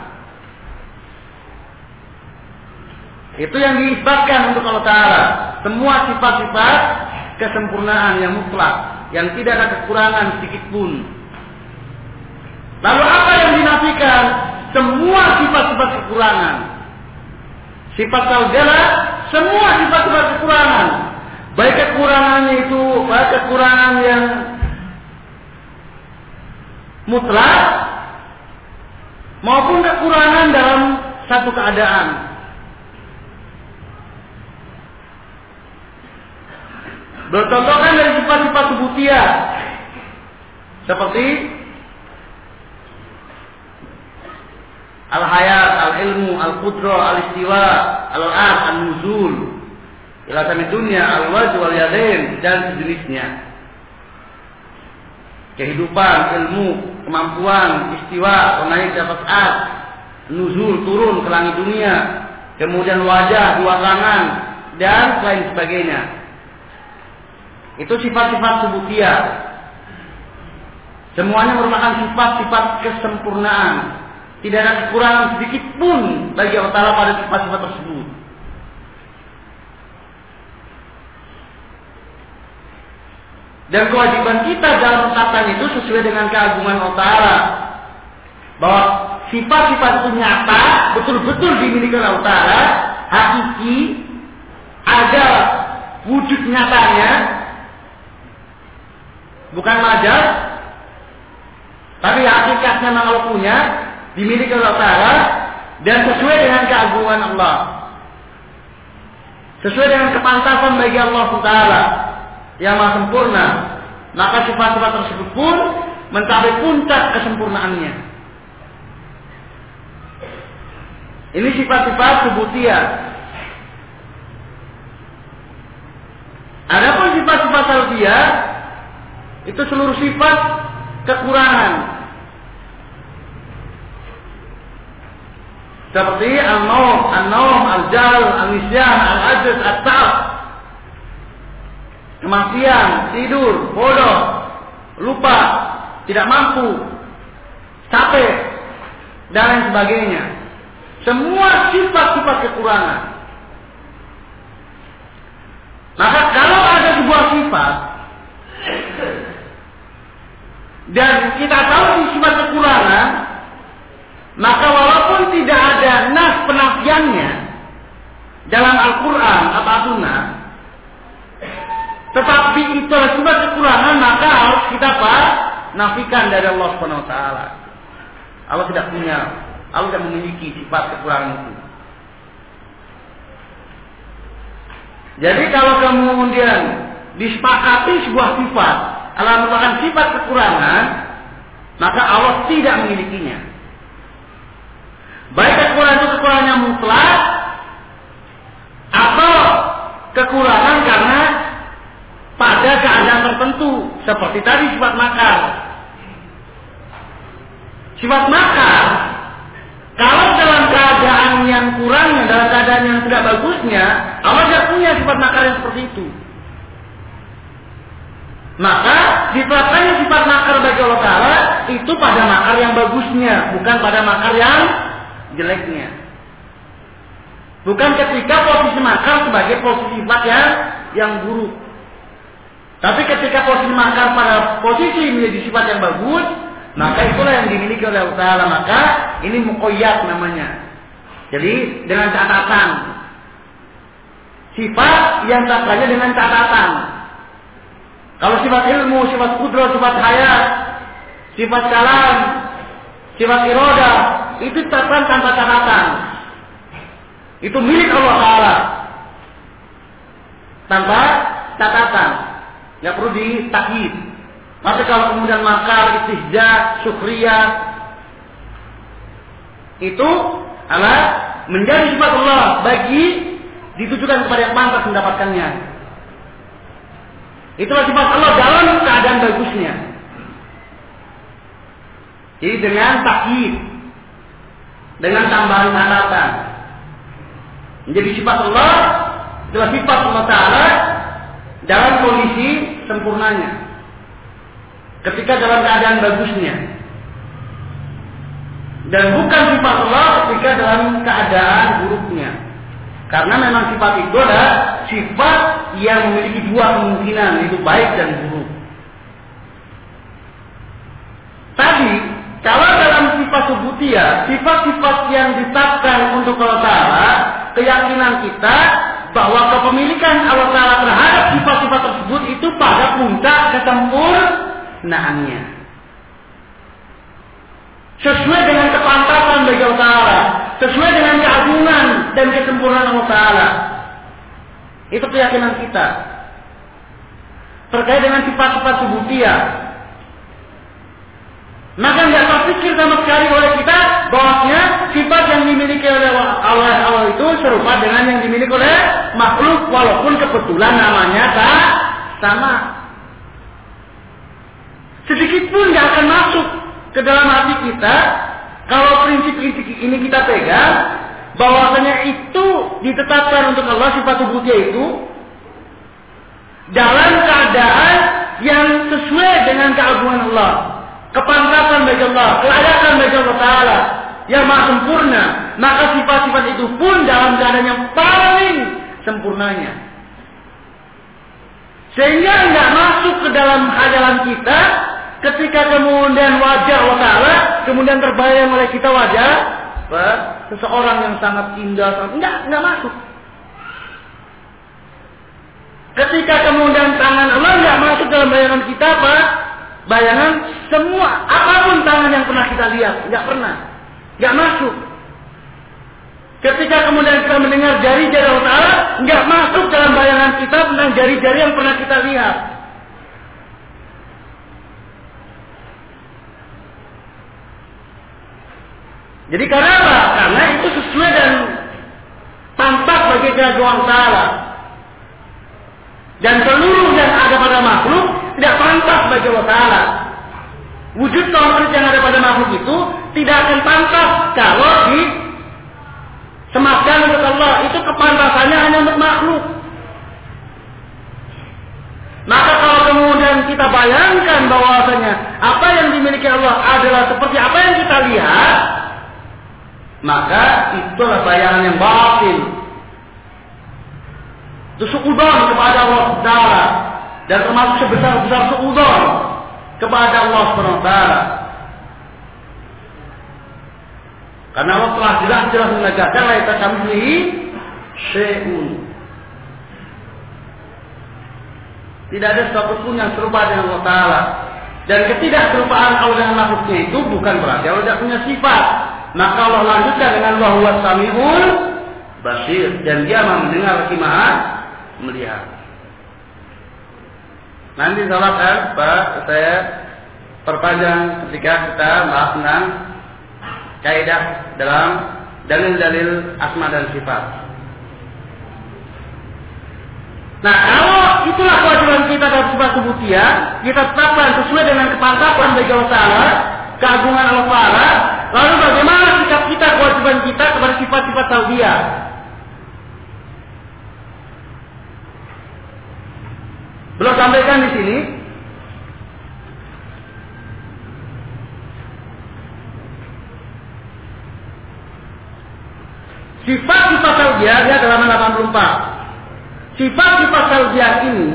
Itu yang diisbatkan untuk Allah Ta'ala. Semua sifat-sifat kesempurnaan yang mutlak, yang tidak ada kekurangan sedikit pun. Lalu apa yang dinafikan? Semua sifat-sifat kekurangan. Sifat salbiyah, semua sifat-sifat kekurangan. Baik kekurangannya itu, baik kekurangan yang mutlak, maupun kekurangan dalam satu keadaan. Bercontohkan dari sifat-sifat subutiyah, seperti al-hayat, al-ilmu, al-qudrah, al-istiwa, al-ard, al-nuzul, ila samid dunya, al-wajh wal yadain, dan sejenisnya. Kehidupan, ilmu, kemampuan, istiwa, naik ke atas ard, nuzul, turun ke langit dunia, kemudian wajah, dua tangan, dan lain sebagainya. Itu sifat-sifat subutiyah. Semuanya merupakan sifat-sifat kesempurnaan. Tidak ada kekurangan sedikit pun bagi Allah Ta'ala pada sifat-sifat tersebut. Dan kewajiban kita dalam menetapkan itu sesuai dengan keagungan Allah Ta'ala. Bahwa sifat-sifat itu nyata, betul-betul dimiliki oleh Allah Ta'ala, hakiki, ada wujud nyatanya, bukan majaz, tapi hakikatnya memang Allah punya, dimiliki oleh Allah Ta'ala, dan sesuai dengan keagungan Allah. Sesuai dengan kepantasan bagi Allah Ta'ala yang maha sempurna. Maka sifat-sifat tersebut pun mencapai puncak kesempurnaannya. Ini sifat-sifat subutiyah. Adapun sifat-sifat salbiyah itu seluruh sifat kekurangan. Seperti al-naum, al-naum, al-jahl, al-nisyan, al-ajz, al-ta'ab, kematian, tidur, bodoh, lupa, tidak mampu, capek, dan lain sebagainya. Semua sifat-sifat kekurangan. Maka kalau ada sebuah sifat dan kita tahu sifat kekurangan, maka walaupun tidak ada nas penafiannya dalam Al-Quran atau Sunnah, tetapi itu adalah sifat kekurangan, maka harus kita apa? Nafikan dari Allah Subhanahu Wa Taala. Allah tidak punya, Allah tidak memiliki sifat kekurangan itu. Jadi kalau kemudian disepakati sebuah sifat adalah merupakan sifat kekurangan, maka Allah tidak memilikinya. Baik kekurangan itu kekurangan yang mutlak atau kekurangan karena pada keadaan tertentu, seperti tadi sifat makar. Sifat makar, kalau dalam keadaan yang kurangnya, dalam keadaan yang tidak bagusnya, Allah tidak punya sifat makar yang seperti itu. Maka diterapkannya sifat makar bagi Allah Ta'ala itu pada makar yang bagusnya, bukan pada makar yang jeleknya. Bukan ketika posisi makar sebagai posisi sifat yang, yang buruk. Tapi ketika posisi makar pada posisi menjadi sifat yang bagus, maka itulah yang dimiliki oleh Allah Ta'ala. Maka ini muqayyad namanya. Jadi dengan catatan, sifat yang takkannya dengan catatan. Kalau sifat ilmu, sifat qudrah, sifat hayat, sifat kalam, sifat irodah, itu ditetapkan tanpa catatan. Itu milik Allah Ta'ala tanpa catatan, nggak perlu ditakyid. Tapi kalau kemudian makar, istihza, syukriyah, itu adalah menjadi sifat Allah bagi ditujukan kepada yang pantas mendapatkannya. Itulah sifat Allah dalam keadaan bagusnya. Jadi dengan takyid, dengan tambahan catatan, menjadi sifat Allah adalah sifat Allah Ta'ala dalam kondisi sempurnanya, ketika dalam keadaan bagusnya, dan bukan sifat Allah ketika dalam keadaan buruknya. Karena memang sifat itu adalah sifat yang memiliki dua kemungkinan, yaitu baik dan buruk. Tadi, kalau dalam sifat subutiyah, sifat-sifat yang ditetapkan untuk Allah Ta'ala, keyakinan kita bahwa kepemilikan Allah Ta'ala terhadap sifat-sifat tersebut itu pada puncak kesempurnaannya. Sesuai dengan kepantasan bagi Allah Ta'ala, sesuai dengan keagungan dan kesempurnaan Allah Ta'ala. Itu keyakinan kita terkait dengan sifat-sifat subutiyah. Maka tidak terpikir sama sekali oleh kita bahwasanya sifat yang dimiliki oleh Allah, Allah itu serupa dengan yang dimiliki oleh makhluk, walaupun kebetulan namanya tak sama. Sedikit pun tidak akan masuk ke dalam hati kita kalau prinsip-prinsip ini kita pegang, bahwasanya itu ditetapkan untuk Allah sifat ubudiyah itu dalam keadaan yang sesuai dengan keagungan Allah, kepantasan bagi Allah, kelayakan bagi Allah Ta'ala yang maha sempurna. Maka sifat-sifat itu pun dalam keadaan yang paling sempurnanya, sehingga nggak masuk ke dalam khayalan kita ketika kemudian wajah Allah Ta'ala kemudian terbayang oleh kita wajah apa? Seseorang yang sangat indah, sangat enggak, enggak masuk. Ketika kemudian tangan Allah enggak masuk dalam bayangan kita, apa? Bayangan semua apapun tangan yang pernah kita lihat, enggak pernah, enggak masuk. Ketika kemudian kita mendengar jari-jari Allah Ta'ala, enggak masuk dalam bayangan kita tentang jari-jari yang pernah kita lihat. Jadi karena apa? Karena itu sesuai dan tampak bagi keagungan Ta'ala. Dan seluruh yang ada pada makhluk tidak pantas bagi Allah Ta'ala. Wujud konkret yang ada pada makhluk itu tidak akan pantas kalau disematkan untuk Allah. Itu kepantasannya hanya untuk makhluk. Maka kalau kemudian kita bayangkan bahwasanya apa yang dimiliki Allah adalah seperti apa yang kita lihat, maka itulah bayangan yang batil. Itu suudzon kepada Allah Ta'ala, dan termasuk sebesar-besar suudzon kepada Allah Subhanahu wa Ta'ala. Karena Allah telah jelas-jelas menegaskan laisa kamitslihi syai'un. Tidak ada sesuatu pun yang serupa dengan Allah Ta'ala. Dan ketidakserupaan Allah dengan makhluknya itu bukan berarti Allah tidak punya sifat. Maka Allah lanjutkan dengan wa huwas samiul basir, dan dia maha mendengar lagi maha melihat. Nanti salat Pak saya perpanjang ketika kita bahas tentang kaidah dalam dalil-dalil asma dan sifat. Nah, kalau itulah kewajiban kita dalam sifat ubudiyah, kita tetapkan sesuai dengan kepantasan bagi Allah Ta'ala, keagungan Allah Ta'ala. Lalu bagaimana sikap kita, kewajiban kita kepada sifat-sifat tauhidiyah? Belum sampaikan di sini. Sifat-sifat tauhidiyah dia dalam delapan puluh empat. Sifat-sifat tauhidiyah ini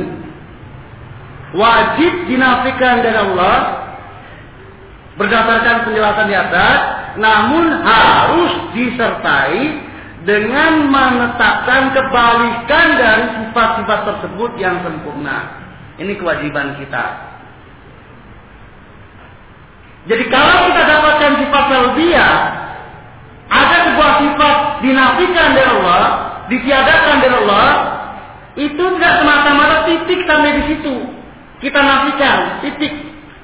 wajib dinafikan dari Allah berdasarkan penjelasan di atas, namun harus disertai dengan menetapkan kebalikan dari sifat-sifat tersebut yang sempurna. Ini kewajiban kita. Jadi kalau kita dapatkan sifat tauhidiyah, ada sebuah sifat dinafikan dari Allah, ditiadakan dari Allah, itu tidak semata-mata titik sampai di situ kita nafikan titik.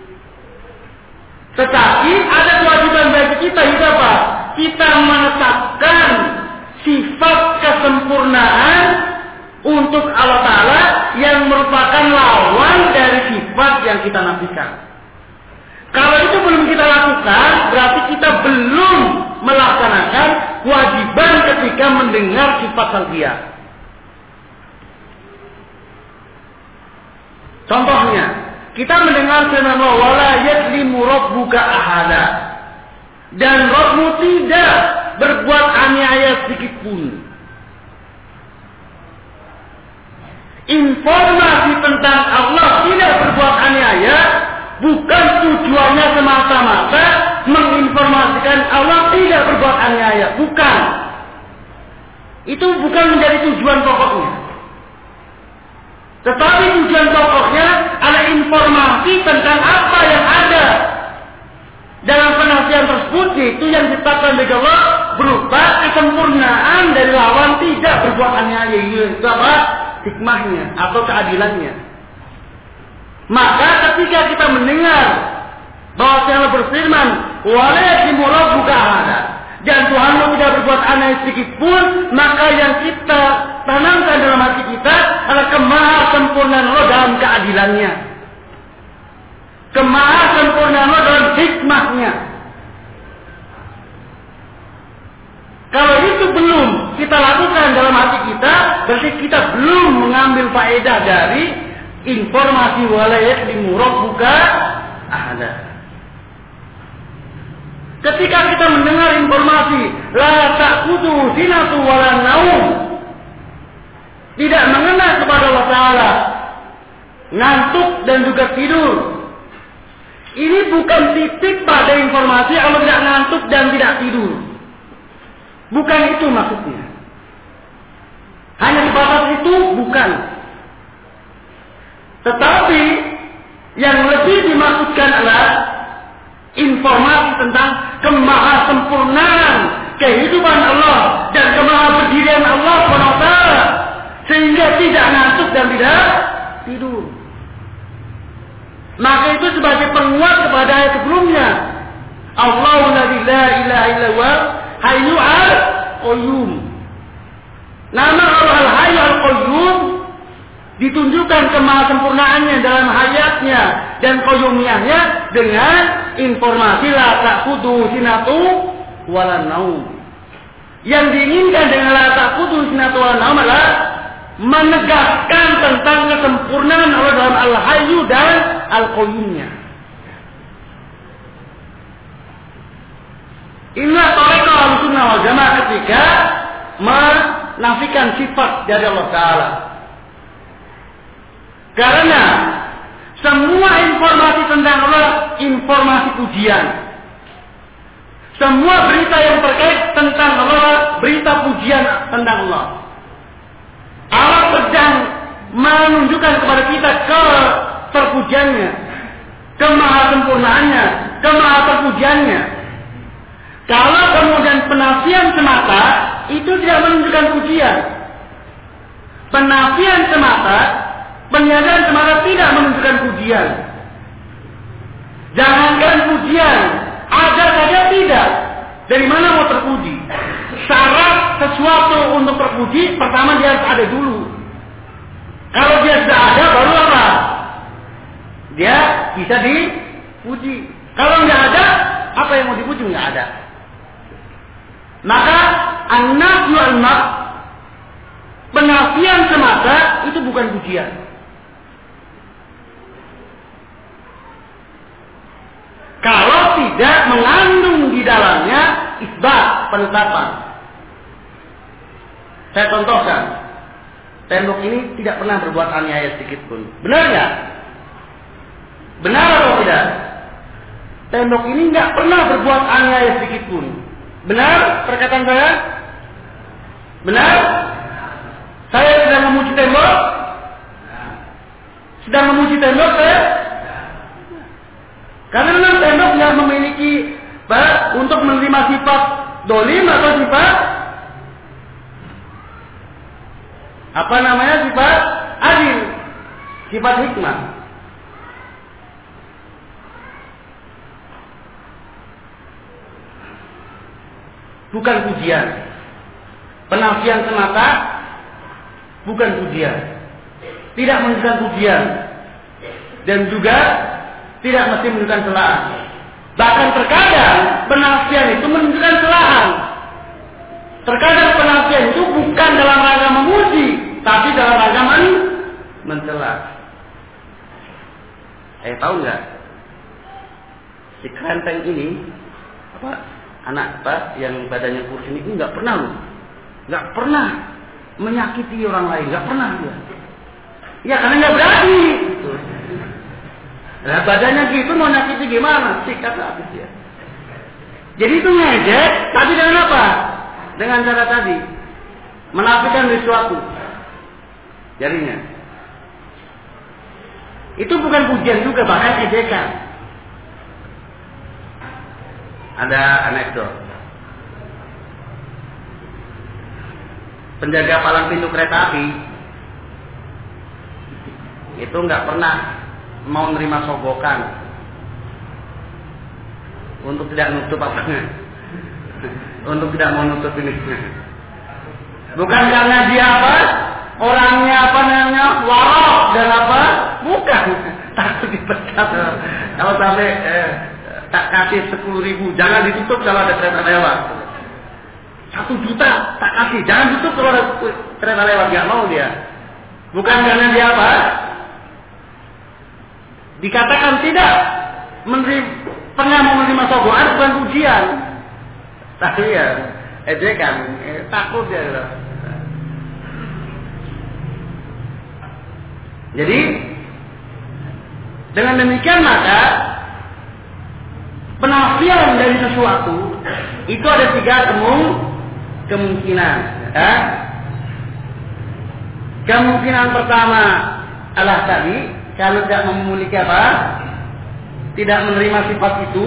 Tetapi ada kewajiban bagi kita itu apa? Kita menetapkan sifat kesempurnaan untuk Allah Ta'ala yang merupakan lawan dari sifat yang kita nafikan. Kalau itu belum kita lakukan, berarti kita belum melaksanakan kewajiban ketika mendengar sifat tauhidiyah. Contohnya, kita mendengar firman Allah, wala yadzlimu rabbuka ahada, dan Rabbmu tidak berbuat aniaya sedikit pun. Informasi tentang Allah tidak berbuat aniaya bukan tujuannya semata-mata menginformasikan Allah tidak berbuat aniaya, bukan. Itu bukan menjadi tujuan pokoknya. Tetapi tujuan pokoknya adalah informasi tentang apa yang ada dalam penafsiran tersebut, yaitu yang ditetapkan oleh Allah berupa kesempurnaan dari lawan tidak berbuat aniaya, yaitu apa? Hikmahnya atau keadilannya. Maka ketika kita mendengar bahwa Allah berfirman, wala yadzlimu rabbuka ahada, dan Tuhanmu tidak berbuat aneh sedikit pun, maka yang kita tanamkan dalam hati kita adalah kemaha sempurnaan Allah dalam keadilannya, kemaha sempurnaan Allah dalam hikmahnya. Kalau itu belum kita lakukan dalam hati kita, berarti kita belum mengambil faedah dari informasi walayat limurok buka ada. Ketika kita mendengar informasi la ta'khudhu sinatu wala naum, tidak mengenal kepada Allah Ta'ala, ngantuk dan juga tidur. Ini bukan titik pada informasi Allah tidak ngantuk dan tidak tidur. Bukan itu maksudnya. Hanya sebatas itu bukan. Tetapi yang lebih dimaksudkan adalah informasi tentang kemahasempurnaan kehidupan Allah dan kemahaberdirian Allah subhanahu wa taala, sehingga tidak ngantuk dan tidak tidur. Maka itu sebagai penguat kepada ayat sebelumnya. Allahu la ilaha illa huwa Hayyu al-Qayyum. Nama Allah Al-Hayyu al-Qayyum ditunjukkan kemahasempurnaannya dalam hayatnya dan qayyumiyahnya dengan informasi la ta'khudhu sinatu wala naum. Yang diinginkan dengan la ta'khudhu sinatu wala naum adalah menegaskan tentang kesempurnaan Allah dalam Al-Hayyu dan Al-Qayyumnya. Inilah tarekat Ahlussunnah wal Jamaah ketika menafikan sifat dari Allah Ta'ala. Karena semua informasi tentang Allah informasi pujian. Semua berita yang terkait tentang Allah berita pujian tentang Allah. Allah sedang menunjukkan kepada kita ke terpujiannya, kemahasempurnaannya, kemahaterpujiannya. Kalau kemudian penafian semata itu tidak menunjukkan pujian. Penafian semata, peniadaan semata tidak menunjukkan pujian. Jangankan pujian, ada saja tidak. Dari mana mau terpuji? Syarat sesuatu untuk terpuji, pertama dia harus ada dulu. Kalau dia sudah ada, baru apa? Dia bisa dipuji. Kalau nggak ada, apa yang mau dipuji? Nggak ada. Maka an-nafyu al-maq, penafian semata itu bukan pujian. Kalau tidak mengandung di dalamnya isbat, penetapan. Saya contohkan, tembok ini tidak pernah berbuat aniaya sedikit pun. Benar nggak? Benar atau tidak? Tembok ini nggak pernah berbuat aniaya sedikit pun. Benar perkataan saya? Benar? Saya sedang memuji tembok? Sedang memuji tembok saya? Karena memang tembok tidak memiliki bah, untuk menerima sifat dolim atau sifat apa namanya sifat adil, sifat hikmah. Bukan pujian. Penafian semata bukan pujian. Tidak menunjukkan pujian. Dan juga tidak mesti menunjukkan celaan. Bahkan terkadang penafian itu menunjukkan celaan. Terkadang penafian itu bukan dalam rangka memuji, tapi dalam rangka men- mencela. Eh tahu nggak? Si kelenteng ini apa? Anak apa yang badannya kurus ini nggak pernah loh, nggak pernah menyakiti orang lain, nggak pernah dia. Ya karena nggak berani. Nah badannya gitu mau nyakiti gimana? Sikat habis dia. Jadi itu ngejek, tapi dengan apa? Dengan cara tadi menafikan sesuatu jarinya. Itu bukan pujian juga, bahkan ejekan. Ada anekdot. Penjaga palang pintu kereta api itu nggak pernah mau nerima sogokan untuk tidak nutup apanya, untuk tidak mau nutup ini. Bukan karena dia apa? Orangnya apa namanya? Warok dan apa? Bukan. Takut dipecat. Kalau sampai eh, tak kasih sepuluh ribu, jangan ditutup kalau ada kereta lewat. Satu juta tak kasih, jangan tutup kalau ada kereta lewat, nggak mau dia. Bukan karena dia apa? Dikatakan tidak menerima, pernah mau menerima sogoan bukan ujian, tapi ya ejekan, eh, takut dia. Gitu. Jadi dengan demikian maka penafian dari sesuatu itu ada tiga kemung kemungkinan. Ya. Kemungkinan pertama adalah tadi kalau tidak memiliki apa, tidak menerima sifat itu,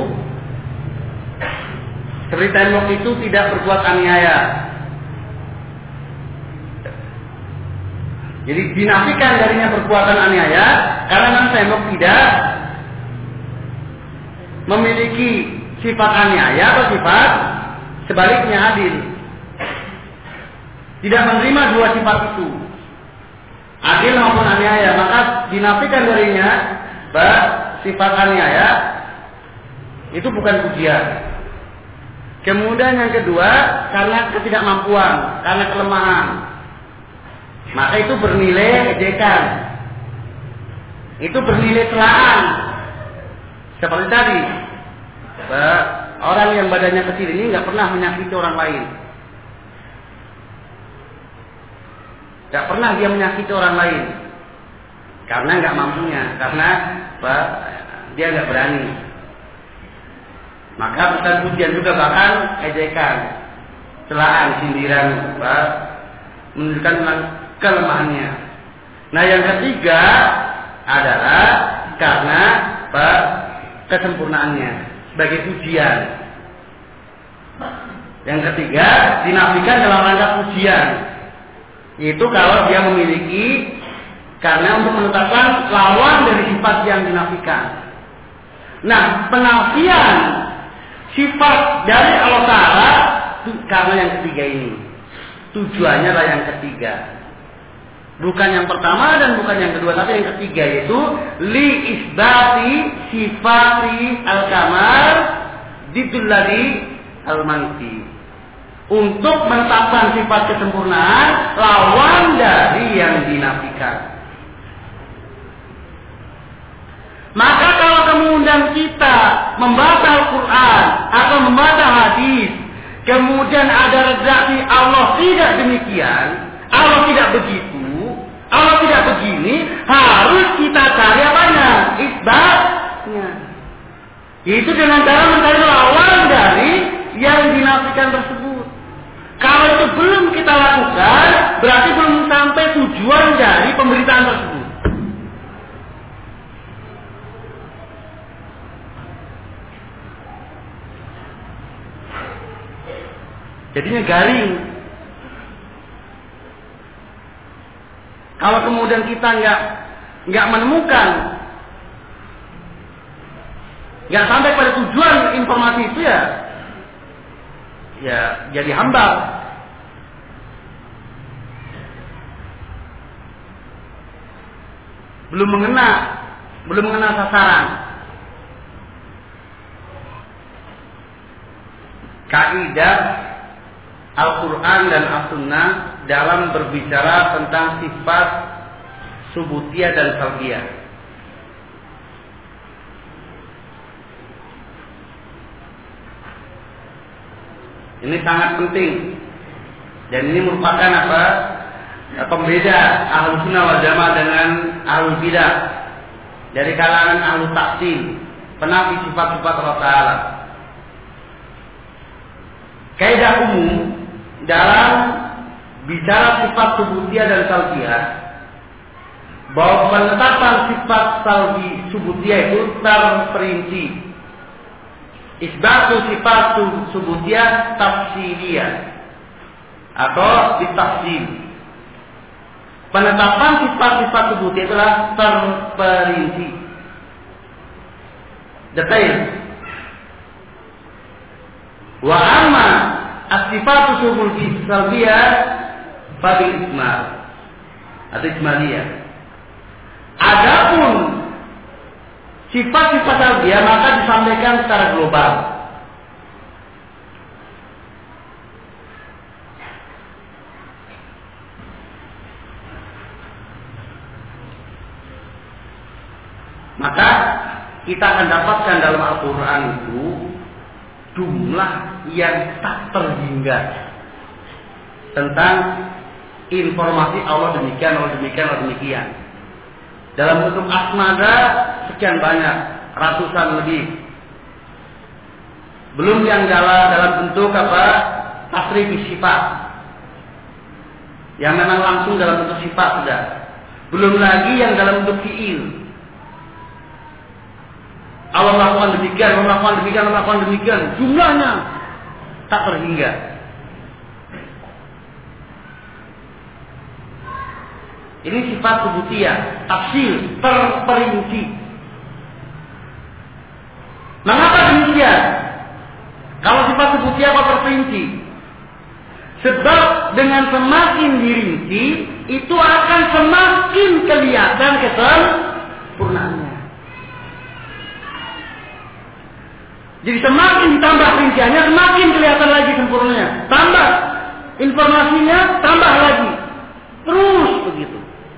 seperti tembok itu tidak berbuat aniaya. Jadi dinafikan darinya perbuatan aniaya karena tembok tidak memiliki sifat aniaya atau sifat sebaliknya adil. Tidak menerima dua sifat itu, adil maupun aniaya, maka dinafikan darinya bah, sifat aniaya itu bukan pujian. Kemudian yang kedua, karena ketidakmampuan, karena kelemahan, maka itu bernilai ejekan, itu bernilai celaan. Seperti tadi, bah, orang yang badannya kecil ini nggak pernah menyakiti orang lain. Gak pernah dia menyakiti orang lain karena gak mampunya, karena apa, dia gak berani. Maka bukan pujian juga, bahkan ejekan, celaan, sindiran, apa, menunjukkan kelemahannya. Nah yang ketiga adalah karena apa, kesempurnaannya sebagai pujian. Yang ketiga dinafikan dalam rangka pujian. Itu kalau dia memiliki, karena untuk menetapkan lawan dari sifat yang dinafikan. Nah, penafian sifat dari Allah Ta'ala karena yang ketiga ini. Tujuannya adalah yang ketiga. Bukan yang pertama dan bukan yang kedua, tapi yang ketiga, yaitu li isbati sifati al-kamal didulladi al-manfi. Untuk menetapkan sifat kesempurnaan lawan dari yang dinafikan. Maka kalau kemudian kita membaca Al-Quran atau membaca hadis, kemudian ada redaksi Allah tidak demikian, Allah tidak begitu, Allah tidak begini, harus kita cari apanya? Isbatnya. Itu dengan cara mencari lawan dari yang dinafikan tersebut. Kalau itu belum kita lakukan, berarti belum sampai tujuan dari pemberitaan tersebut. Jadinya garing. Kalau kemudian kita nggak nggak menemukan, nggak sampai pada tujuan informasi itu ya. Ya, jadi hamba. Belum mengena, belum mengena sasaran. Kaidah Al-Quran dan As-Sunnah dalam berbicara tentang sifat subutiyah dan salbiyah. Ini sangat penting, dan ini merupakan apa? Pembeda Ahlus Sunnah wal Jamaah dengan Ahlul Bidah dari kalangan Ahlul Ta'til, penafi sifat-sifat Allah Ta'ala. Kaidah umum dalam bicara sifat subutiyah dan salbiyah, bahwa penetapan sifat salbi subutiyah itu terperinci. Isbatu sifat subutiyah tafsiliyah atau ditafsil. Penetapan sifat-sifat subutiyah itulah terperinci, detail. Wa amma as-sifatu subutiyah fabil ismal atau ismaliyah. Adapun sifat-sifat salbiyah maka disampaikan secara global. Maka kita akan dapatkan dalam Al-Quran itu jumlah yang tak terhingga tentang informasi Allah demikian, Allah demikian, Allah demikian. Dalam bentuk asmada sekian banyak, ratusan lebih. Belum yang dalam dalam bentuk apa? Tasrif sifat. Yang memang langsung dalam bentuk sifat sudah. Belum lagi yang dalam bentuk fiil. Allah melakukan demikian, Allah melakukan demikian, Allah melakukan demikian. Jumlahnya tak terhingga. Ini sifat subutiyah, tafsir, terperinci. Mengapa demikian? Kalau sifat subutiyah kok terperinci? Sebab dengan semakin dirinci, itu akan semakin kelihatan kesempurnaannya. Jadi semakin ditambah rinciannya, semakin kelihatan lagi sempurnanya. Tambah informasinya, tambah lagi. Terus begitu.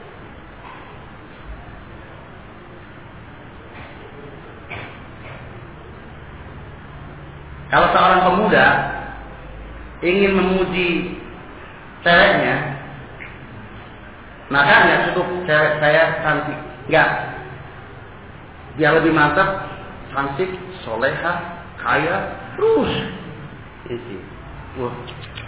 Kalau seorang pemuda ingin memuji ceweknya, maka nggak cukup cewek saya cantik, nggak. Dia lebih mantap, cantik, soleha, kaya, terus. Ini, wah.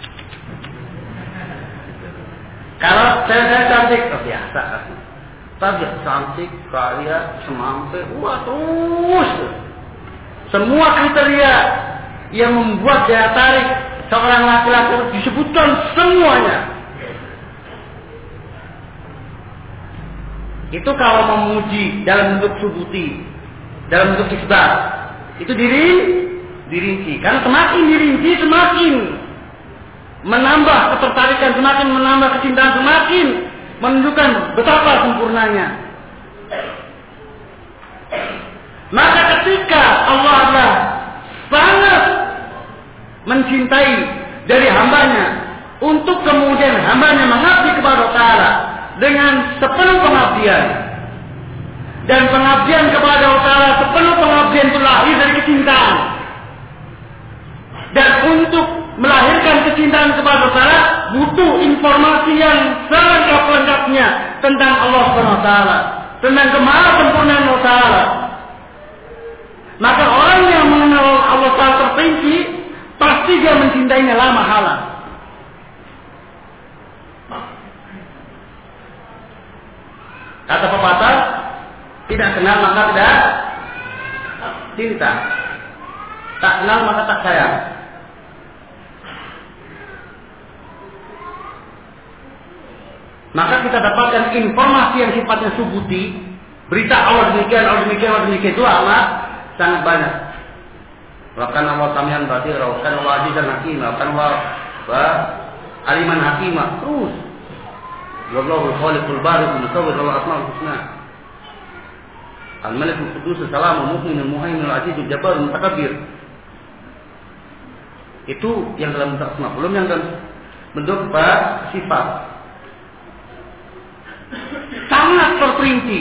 Kalau cewek saya cantik, oh biasa. Tapi cantik, kaya, semampu, wah terus. Semua kriteria yang membuat daya tarik seorang laki-laki disebutkan semuanya. Itu kalau memuji dalam bentuk subuti, dalam bentuk isbat, itu diri dirinci. Karena semakin dirinci, semakin menambah ketertarikan, semakin menambah kecintaan, semakin menunjukkan betapa sempurnanya. Maka ketika Allah adalah sangat mencintai dari hambanya, untuk kemudian hambanya mengabdi kepada Allah Ta'ala dengan sepenuh pengabdian, dan pengabdian kepada Allah Ta'ala sepenuh pengabdian itu lahir dari kecintaan, dan untuk melahirkan kecintaan kepada Allah Ta'ala butuh informasi yang selengkap-lengkapnya tentang Allah Subhanahu Wa Ta'ala, tentang kemahassempurnaan Allah Ta'ala. Maka orang yang mengenal Allah Ta'ala terperinci, pasti dia mencintainya lama mahala. Kata pepatah, tidak kenal maka tidak cinta, tak kenal maka tak sayang. Maka kita dapatkan informasi yang sifatnya subuti, berita Allah demikian, Allah demikian, Allah demikian, itu amat sangat banyak. Lakukan Allah samian basir, lakukan Allah azizan hakim, lakukan Allah aliman hakimah. Terus Wallahu khaliqul bari musawwir wal asmaul husna. Al-Malik al-Qudus as-Salam al-Mu'min al-Muhaimin al-Aziz al-Jabbar al-Mutakabbir. Itu yang dalam bentuk asma, belum yang dalam bentuk sifat. Sangat terperinci.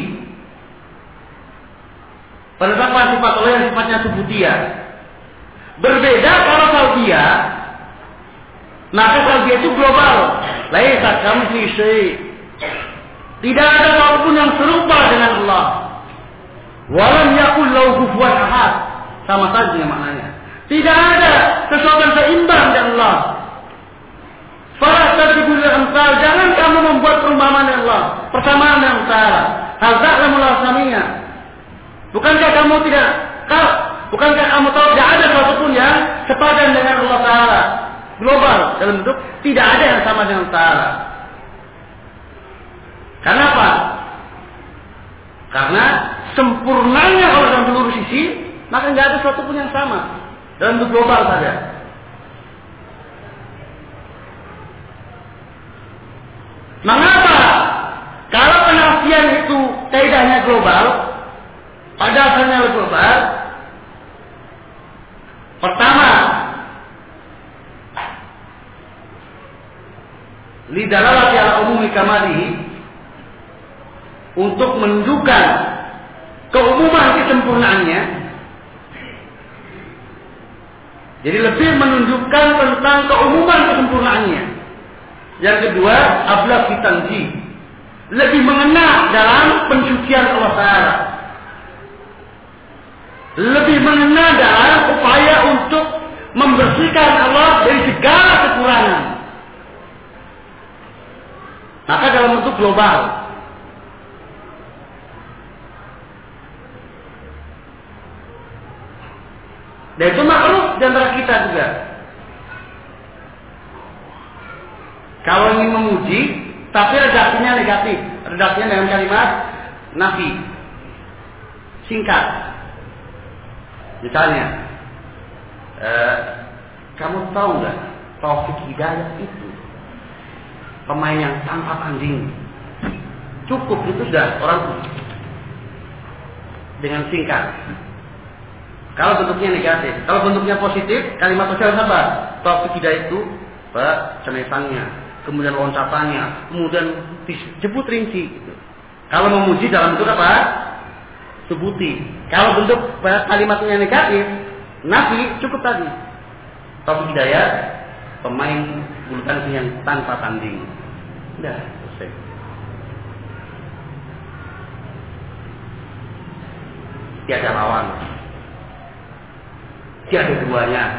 Penetapan sifat Allah yang sifatnya subutiyah. Berbeda kalau salbiyah, maka salbiyah itu global. Laisa kamitslihi syai'. Tidak ada apapun yang serupa dengan Allah. Walam yakul lahu kufuwan ahad. Sama saja maknanya. Tidak ada sesuatu yang seimbang dengan Allah. Fala tadribul amsal, jangan kamu membuat perumpamaan dengan Allah, persamaan dengan Allah. Hal ta'lamul samia. Bukankah kamu tidak kau, bukankah kamu tahu tidak ada sesuatu pun yang sepadan dengan Allah Ta'ala? Global dalam bentuk tidak ada yang sama dengan Ta'ala. Kenapa? Karena sempurnanya Allah dalam seluruh sisi, maka tidak ada sesuatu pun yang sama dalam bentuk global saja. Mengapa? Kalau penafsiran itu kaidahnya global, pada asalnya global. Pertama, lidalalati ala umumi kamalihi, untuk menunjukkan keumuman kesempurnaannya. Jadi lebih menunjukkan tentang keumuman kesempurnaannya. Yang kedua, ablaq fi tanzih, lebih mengena dalam pensucian Allah Ta'ala, lebih mengena dalam upaya untuk membersihkan Allah dari segala kekurangan. Maka dalam bentuk global. Dan itu makhluk di antara kita juga. Kalau ingin memuji, tapi redaksinya negatif, redaksinya dengan kalimat nafi, singkat. Misalnya, eh, kamu tahu nggak, Taufik Hidayat itu pemain yang tanpa tanding. Cukup itu sudah orang dengan singkat. Kalau bentuknya negatif, kalau bentuknya positif, kalimat positif apa? Taufik Hidayat itu cemesannya, kemudian loncatannya, kemudian disebut rinci. Gitu. Kalau memuji dalam bentuk apa? Sebuti. Kalau bentuk kalimatnya negatif, nafi, cukup tadi. Taufik Hidayat, pemain bulu tangkis yang tanpa tanding. Udah, selesai. Tiada lawan. Tiada duanya.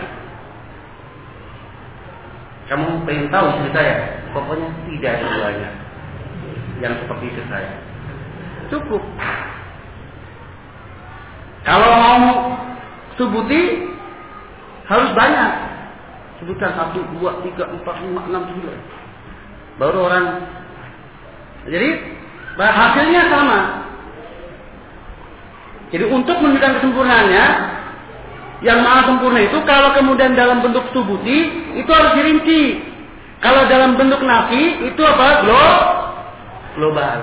Kamu pengen tahu cerita saya? Pokoknya tidak ada duanya yang seperti itu saya. Cukup. Kalau mau sebuti harus banyak. Sebutkan satu, dua, tiga, empat, lima, enam, sembilan. Baru orang. Jadi hasilnya sama. Jadi untuk menunjukkan kesempurnaannya, yang maha sempurna itu kalau kemudian dalam bentuk subuti itu harus dirinci. Kalau dalam bentuk nafi itu apa? Global.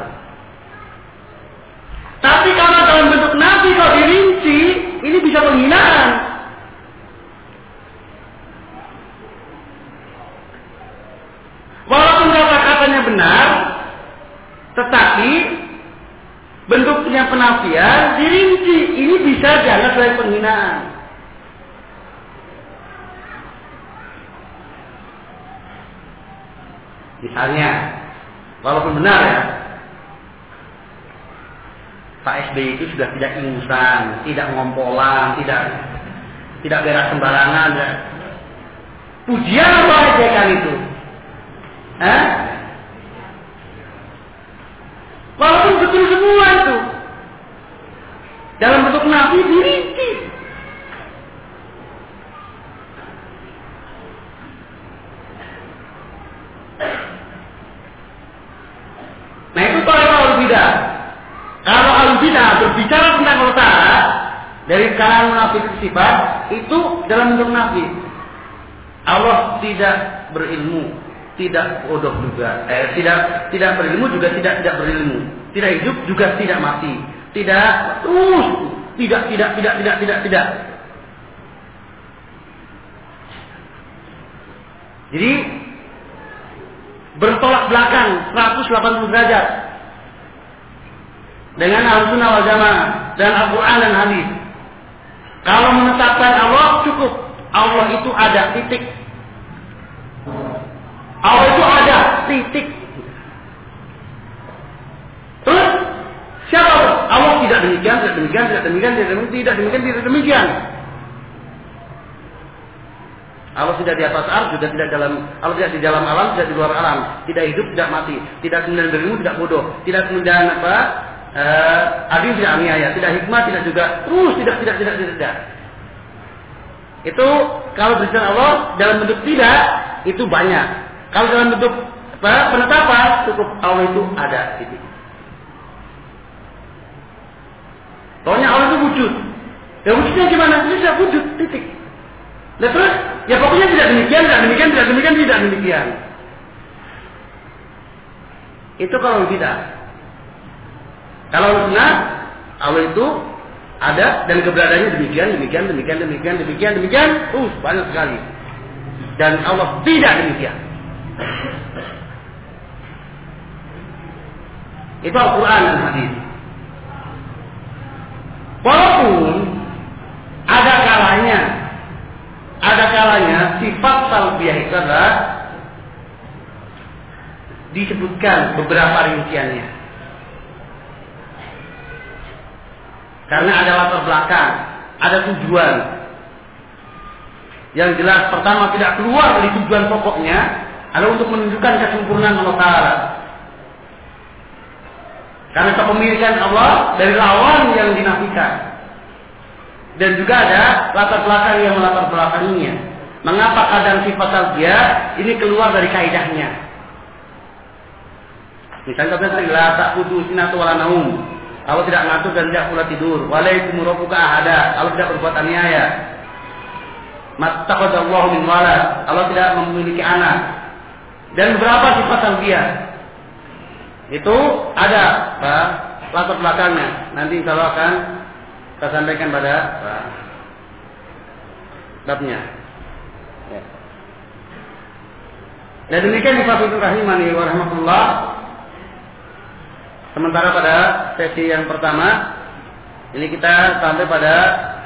Tapi kalau dalam bentuk nafi kalau dirinci, ini bisa penghinaan. Walaupun kata-katanya benar, tetapi bentuknya penafian dirinci, ini bisa dianggap sebagai penghinaan. Misalnya, walaupun benar ya, Pak S B Y itu sudah tidak ingusan, tidak ngompolan, tidak tidak berak sembarangan. Ya. Pujian apa ejekan itu? Hah? Walaupun betul semua itu, dalam bentuk nafi dirinci. Nah itu kalau al-bidah. Kalau al-bidah berbicara tentang Allah Ta'ala dari kalangan munafik sifat itu dalam bentuk nafi. Allah tidak berilmu, tidak bodoh juga, eh, tidak tidak berilmu juga tidak tidak berilmu, tidak hidup juga tidak mati, tidak terus tidak tidak tidak tidak tidak tidak. Jadi bertolak belakang seratus delapan puluh derajat dengan Ahlussunnah wal Jamaah dan Al-Quran dan hadis. Kalau menetapkan Allah cukup, Allah itu ada, titik. Allah itu ada, titik. Terus siapa? Allah tidak demikian, tidak demikian, tidak demikian, tidak demikian, tidak demikian, tidak demikian. Allah tidak di atas arsy, juga tidak dalam, Allah tidak di dalam alam, tidak di luar alam, tidak hidup, tidak mati, tidak kemudian berilmu, tidak bodoh, tidak kemudian apa? Uh, adil, tidak aniaya, tidak hikmah, tidak juga terus tidak tidak tidak tidak. tidak. Itu kalau berbicara Allah dalam bentuk tidak itu banyak. Kalau dalam bentuk apa, penetapan cukup Allah itu ada. Titik. Pokoknya Allah itu wujud. Ya wujudnya gimana? Bisa wujud. Titik. Nah terus ya pokoknya tidak demikian, tidak demikian, tidak demikian, tidak demikian. Itu kalau tidak. Kalau benar Allah itu ada dan keberadaannya demikian, demikian, demikian, demikian, demikian, demikian, uh banyak sekali. Dan Allah tidak demikian. Itu Al-Quran dan hadis. Walaupun ada kalanya, ada kalanya sifat salbiyah itu adalah disebutkan beberapa rinciannya. Karena ada latar belakang, ada tujuan. Yang jelas pertama tidak keluar dari tujuan pokoknya adalah untuk menunjukkan kesempurnaan Allah Ta'ala. Karena kepemilikan Allah dari lawan yang dinafikan. Dan juga ada latar belakang yang melatar belakanginya. Mengapa kadang sifat salbiyah ini keluar dari kaidahnya? Misalnya kita la ta'khudhu sinatun wala naum. Allah tidak ngantuk dan tidak pula tidur. Walaikum rabbuka ahada. Allah tidak berbuat aniaya. Mattakhadallahu min walad. Allah tidak memiliki anak. Dan beberapa sifat salbiyah itu ada Pak, latar belakangnya. Nanti insya Allah akan kita sampaikan pada Pak, babnya. Ya. Dan demikian Ikhwatul Rahimani wa rahmatullah. Sementara pada sesi yang pertama ini kita sampai pada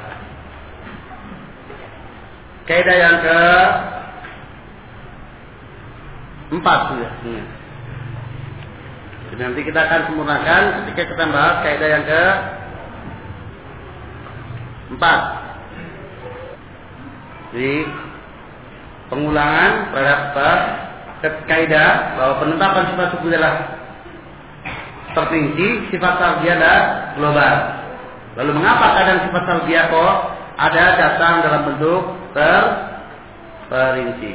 kaidah yang ke empat ya. Jadi nanti kita akan sempurnakan ketika kita bahas kaidah yang ke empat. Jadi pengulangan terhadap kaidah bahwa penetapan sifat subut adalah terperinci, sifat salbiyah adalah global. Lalu mengapa kadang sifat salbiyah kok ada datang dalam bentuk terperinci?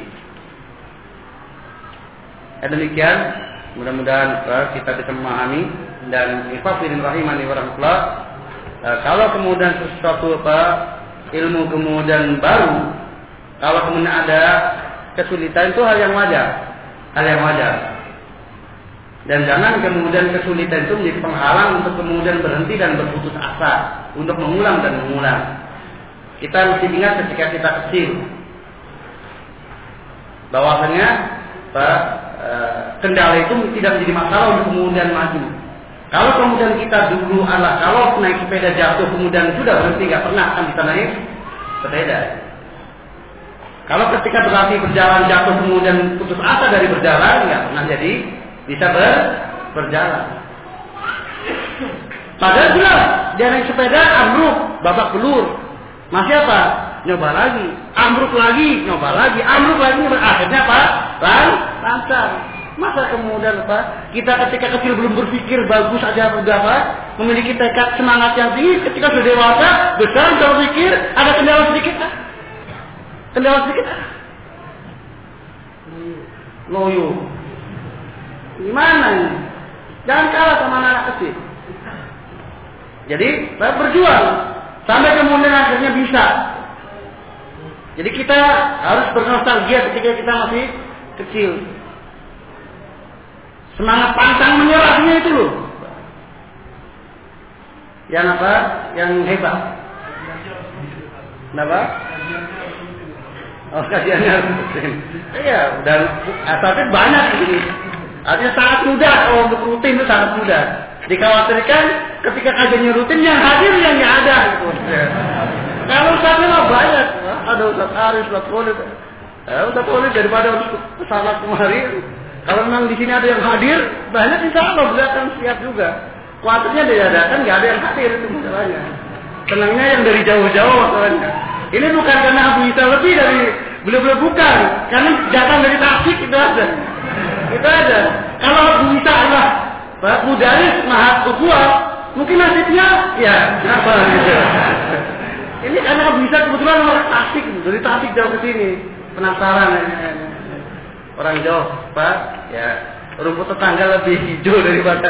Ya, demikian mudah-mudahan kita bisa memahami dan ikhwatiddin rahimani wa rahmatullah. Kalau kemudian sesuatu apa ilmu kemudian baru, kalau kemudian ada kesulitan itu hal yang wajar, hal yang wajar. Dan jangan kemudian kesulitan itu menjadi penghalang untuk kemudian berhenti dan berputus asa untuk mengulang dan mengulang. Kita mesti ingat ketika kita kecil bahwasanya kendala itu tidak menjadi masalah untuk kemudian maju. Kalau kemudian kita dulu adalah kalau naik sepeda jatuh kemudian sudah berhenti nggak pernah akan bisa naik sepeda. Kalau ketika berlatih berjalan jatuh kemudian putus asa dari berjalan nggak pernah jadi bisa ber, berjalan. Padahal jelas dia naik sepeda ambruk babak belur masih apa? Nyoba lagi, ambruk lagi, nyoba lagi, ambruk lagi, akhirnya apa? Lan, lancar. Masa kemudian apa? Kita ketika kecil belum berpikir bagus aja udah apa? Memiliki tekad semangat yang tinggi. Ketika sudah dewasa, besar sudah berpikir ada kendala sedikit ah. Kendala sedikit ah. Loyo. Gimana ini? Jangan kalah sama anak kecil. Jadi berjuang sampai kemudian akhirnya bisa. Jadi kita harus bernostalgia ketika kita masih kecil. Semangat pantang menyerahnya itu loh. Yang apa? Yang hebat. Kenapa? Oh, kajiannya rutin. Iya, dan asalnya banyak ini. Artinya sangat mudah kalau untuk rutin itu sangat mudah. Dikhawatirkan ketika kajiannya rutin yang hadir yang nggak ada. Gitu. Kalau Ustaznya mah banyak, ada Ustaz Aris, Ustaz Khalid. Eh, Ustaz Khalid daripada harus kesana kemari. Kalau memang di sini ada yang hadir, banyak insya Allah beliau akan siap juga. Khawatirnya diadakan nggak ada yang hadir itu masalahnya. Senangnya yang dari jauh-jauh masalahnya. Ini bukan karena Abu Isa lebih dari beliau-beliau bukan, karena datang dari Tasik itu ada. Itu ada. Kalau Abu Isa adalah mudaris mahat kuwa, mungkin nasibnya ya apa gitu. Ini karena bisa kebetulan orang Tasik, dari Tasik jauh ke sini, penasaran orang jauh, Pak, ya rumput tetangga lebih hijau daripada,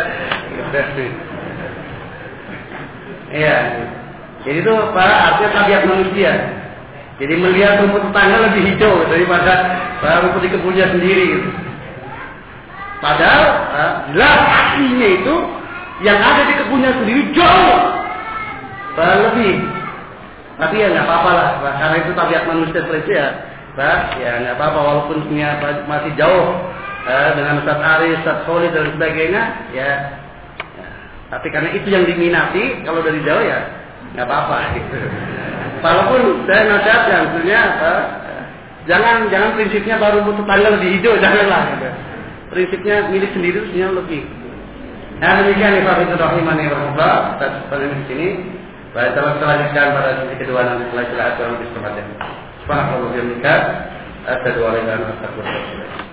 iya, jadi itu Pak artinya tabiat manusia, jadi melihat rumput tetangga lebih hijau daripada rumput di kebunnya sendiri, gitu. Padahal jelas aslinya itu yang ada di kebunnya sendiri jauh lebih. Tapi ya nggak apa-apa lah, karena itu tabiat manusia seperti itu ya, bah, ya nggak apa-apa walaupun punya masih jauh eh, dengan Ustaz Aris, Ustaz Khalid dan sebagainya, ya, ya. Tapi karena itu yang diminati, kalau dari jauh ya nggak apa-apa gitu. Walaupun saya nasihatkan sebenarnya apa? Jangan jangan prinsipnya baru butuh tanggal lebih hijau, janganlah. Gitu. Prinsipnya milik sendiri itu sebenarnya lebih. Nah demikian ibadah rahimani rahmatullah atas penelitian di sini. Baik, kita lanjutkan pada sesi kedua nanti setelah istirahat dalam kesempatan. Subhanallah wa bihamdika, asyhadu an la ilaha illa anta astaghfiruka wa atubu ilaik.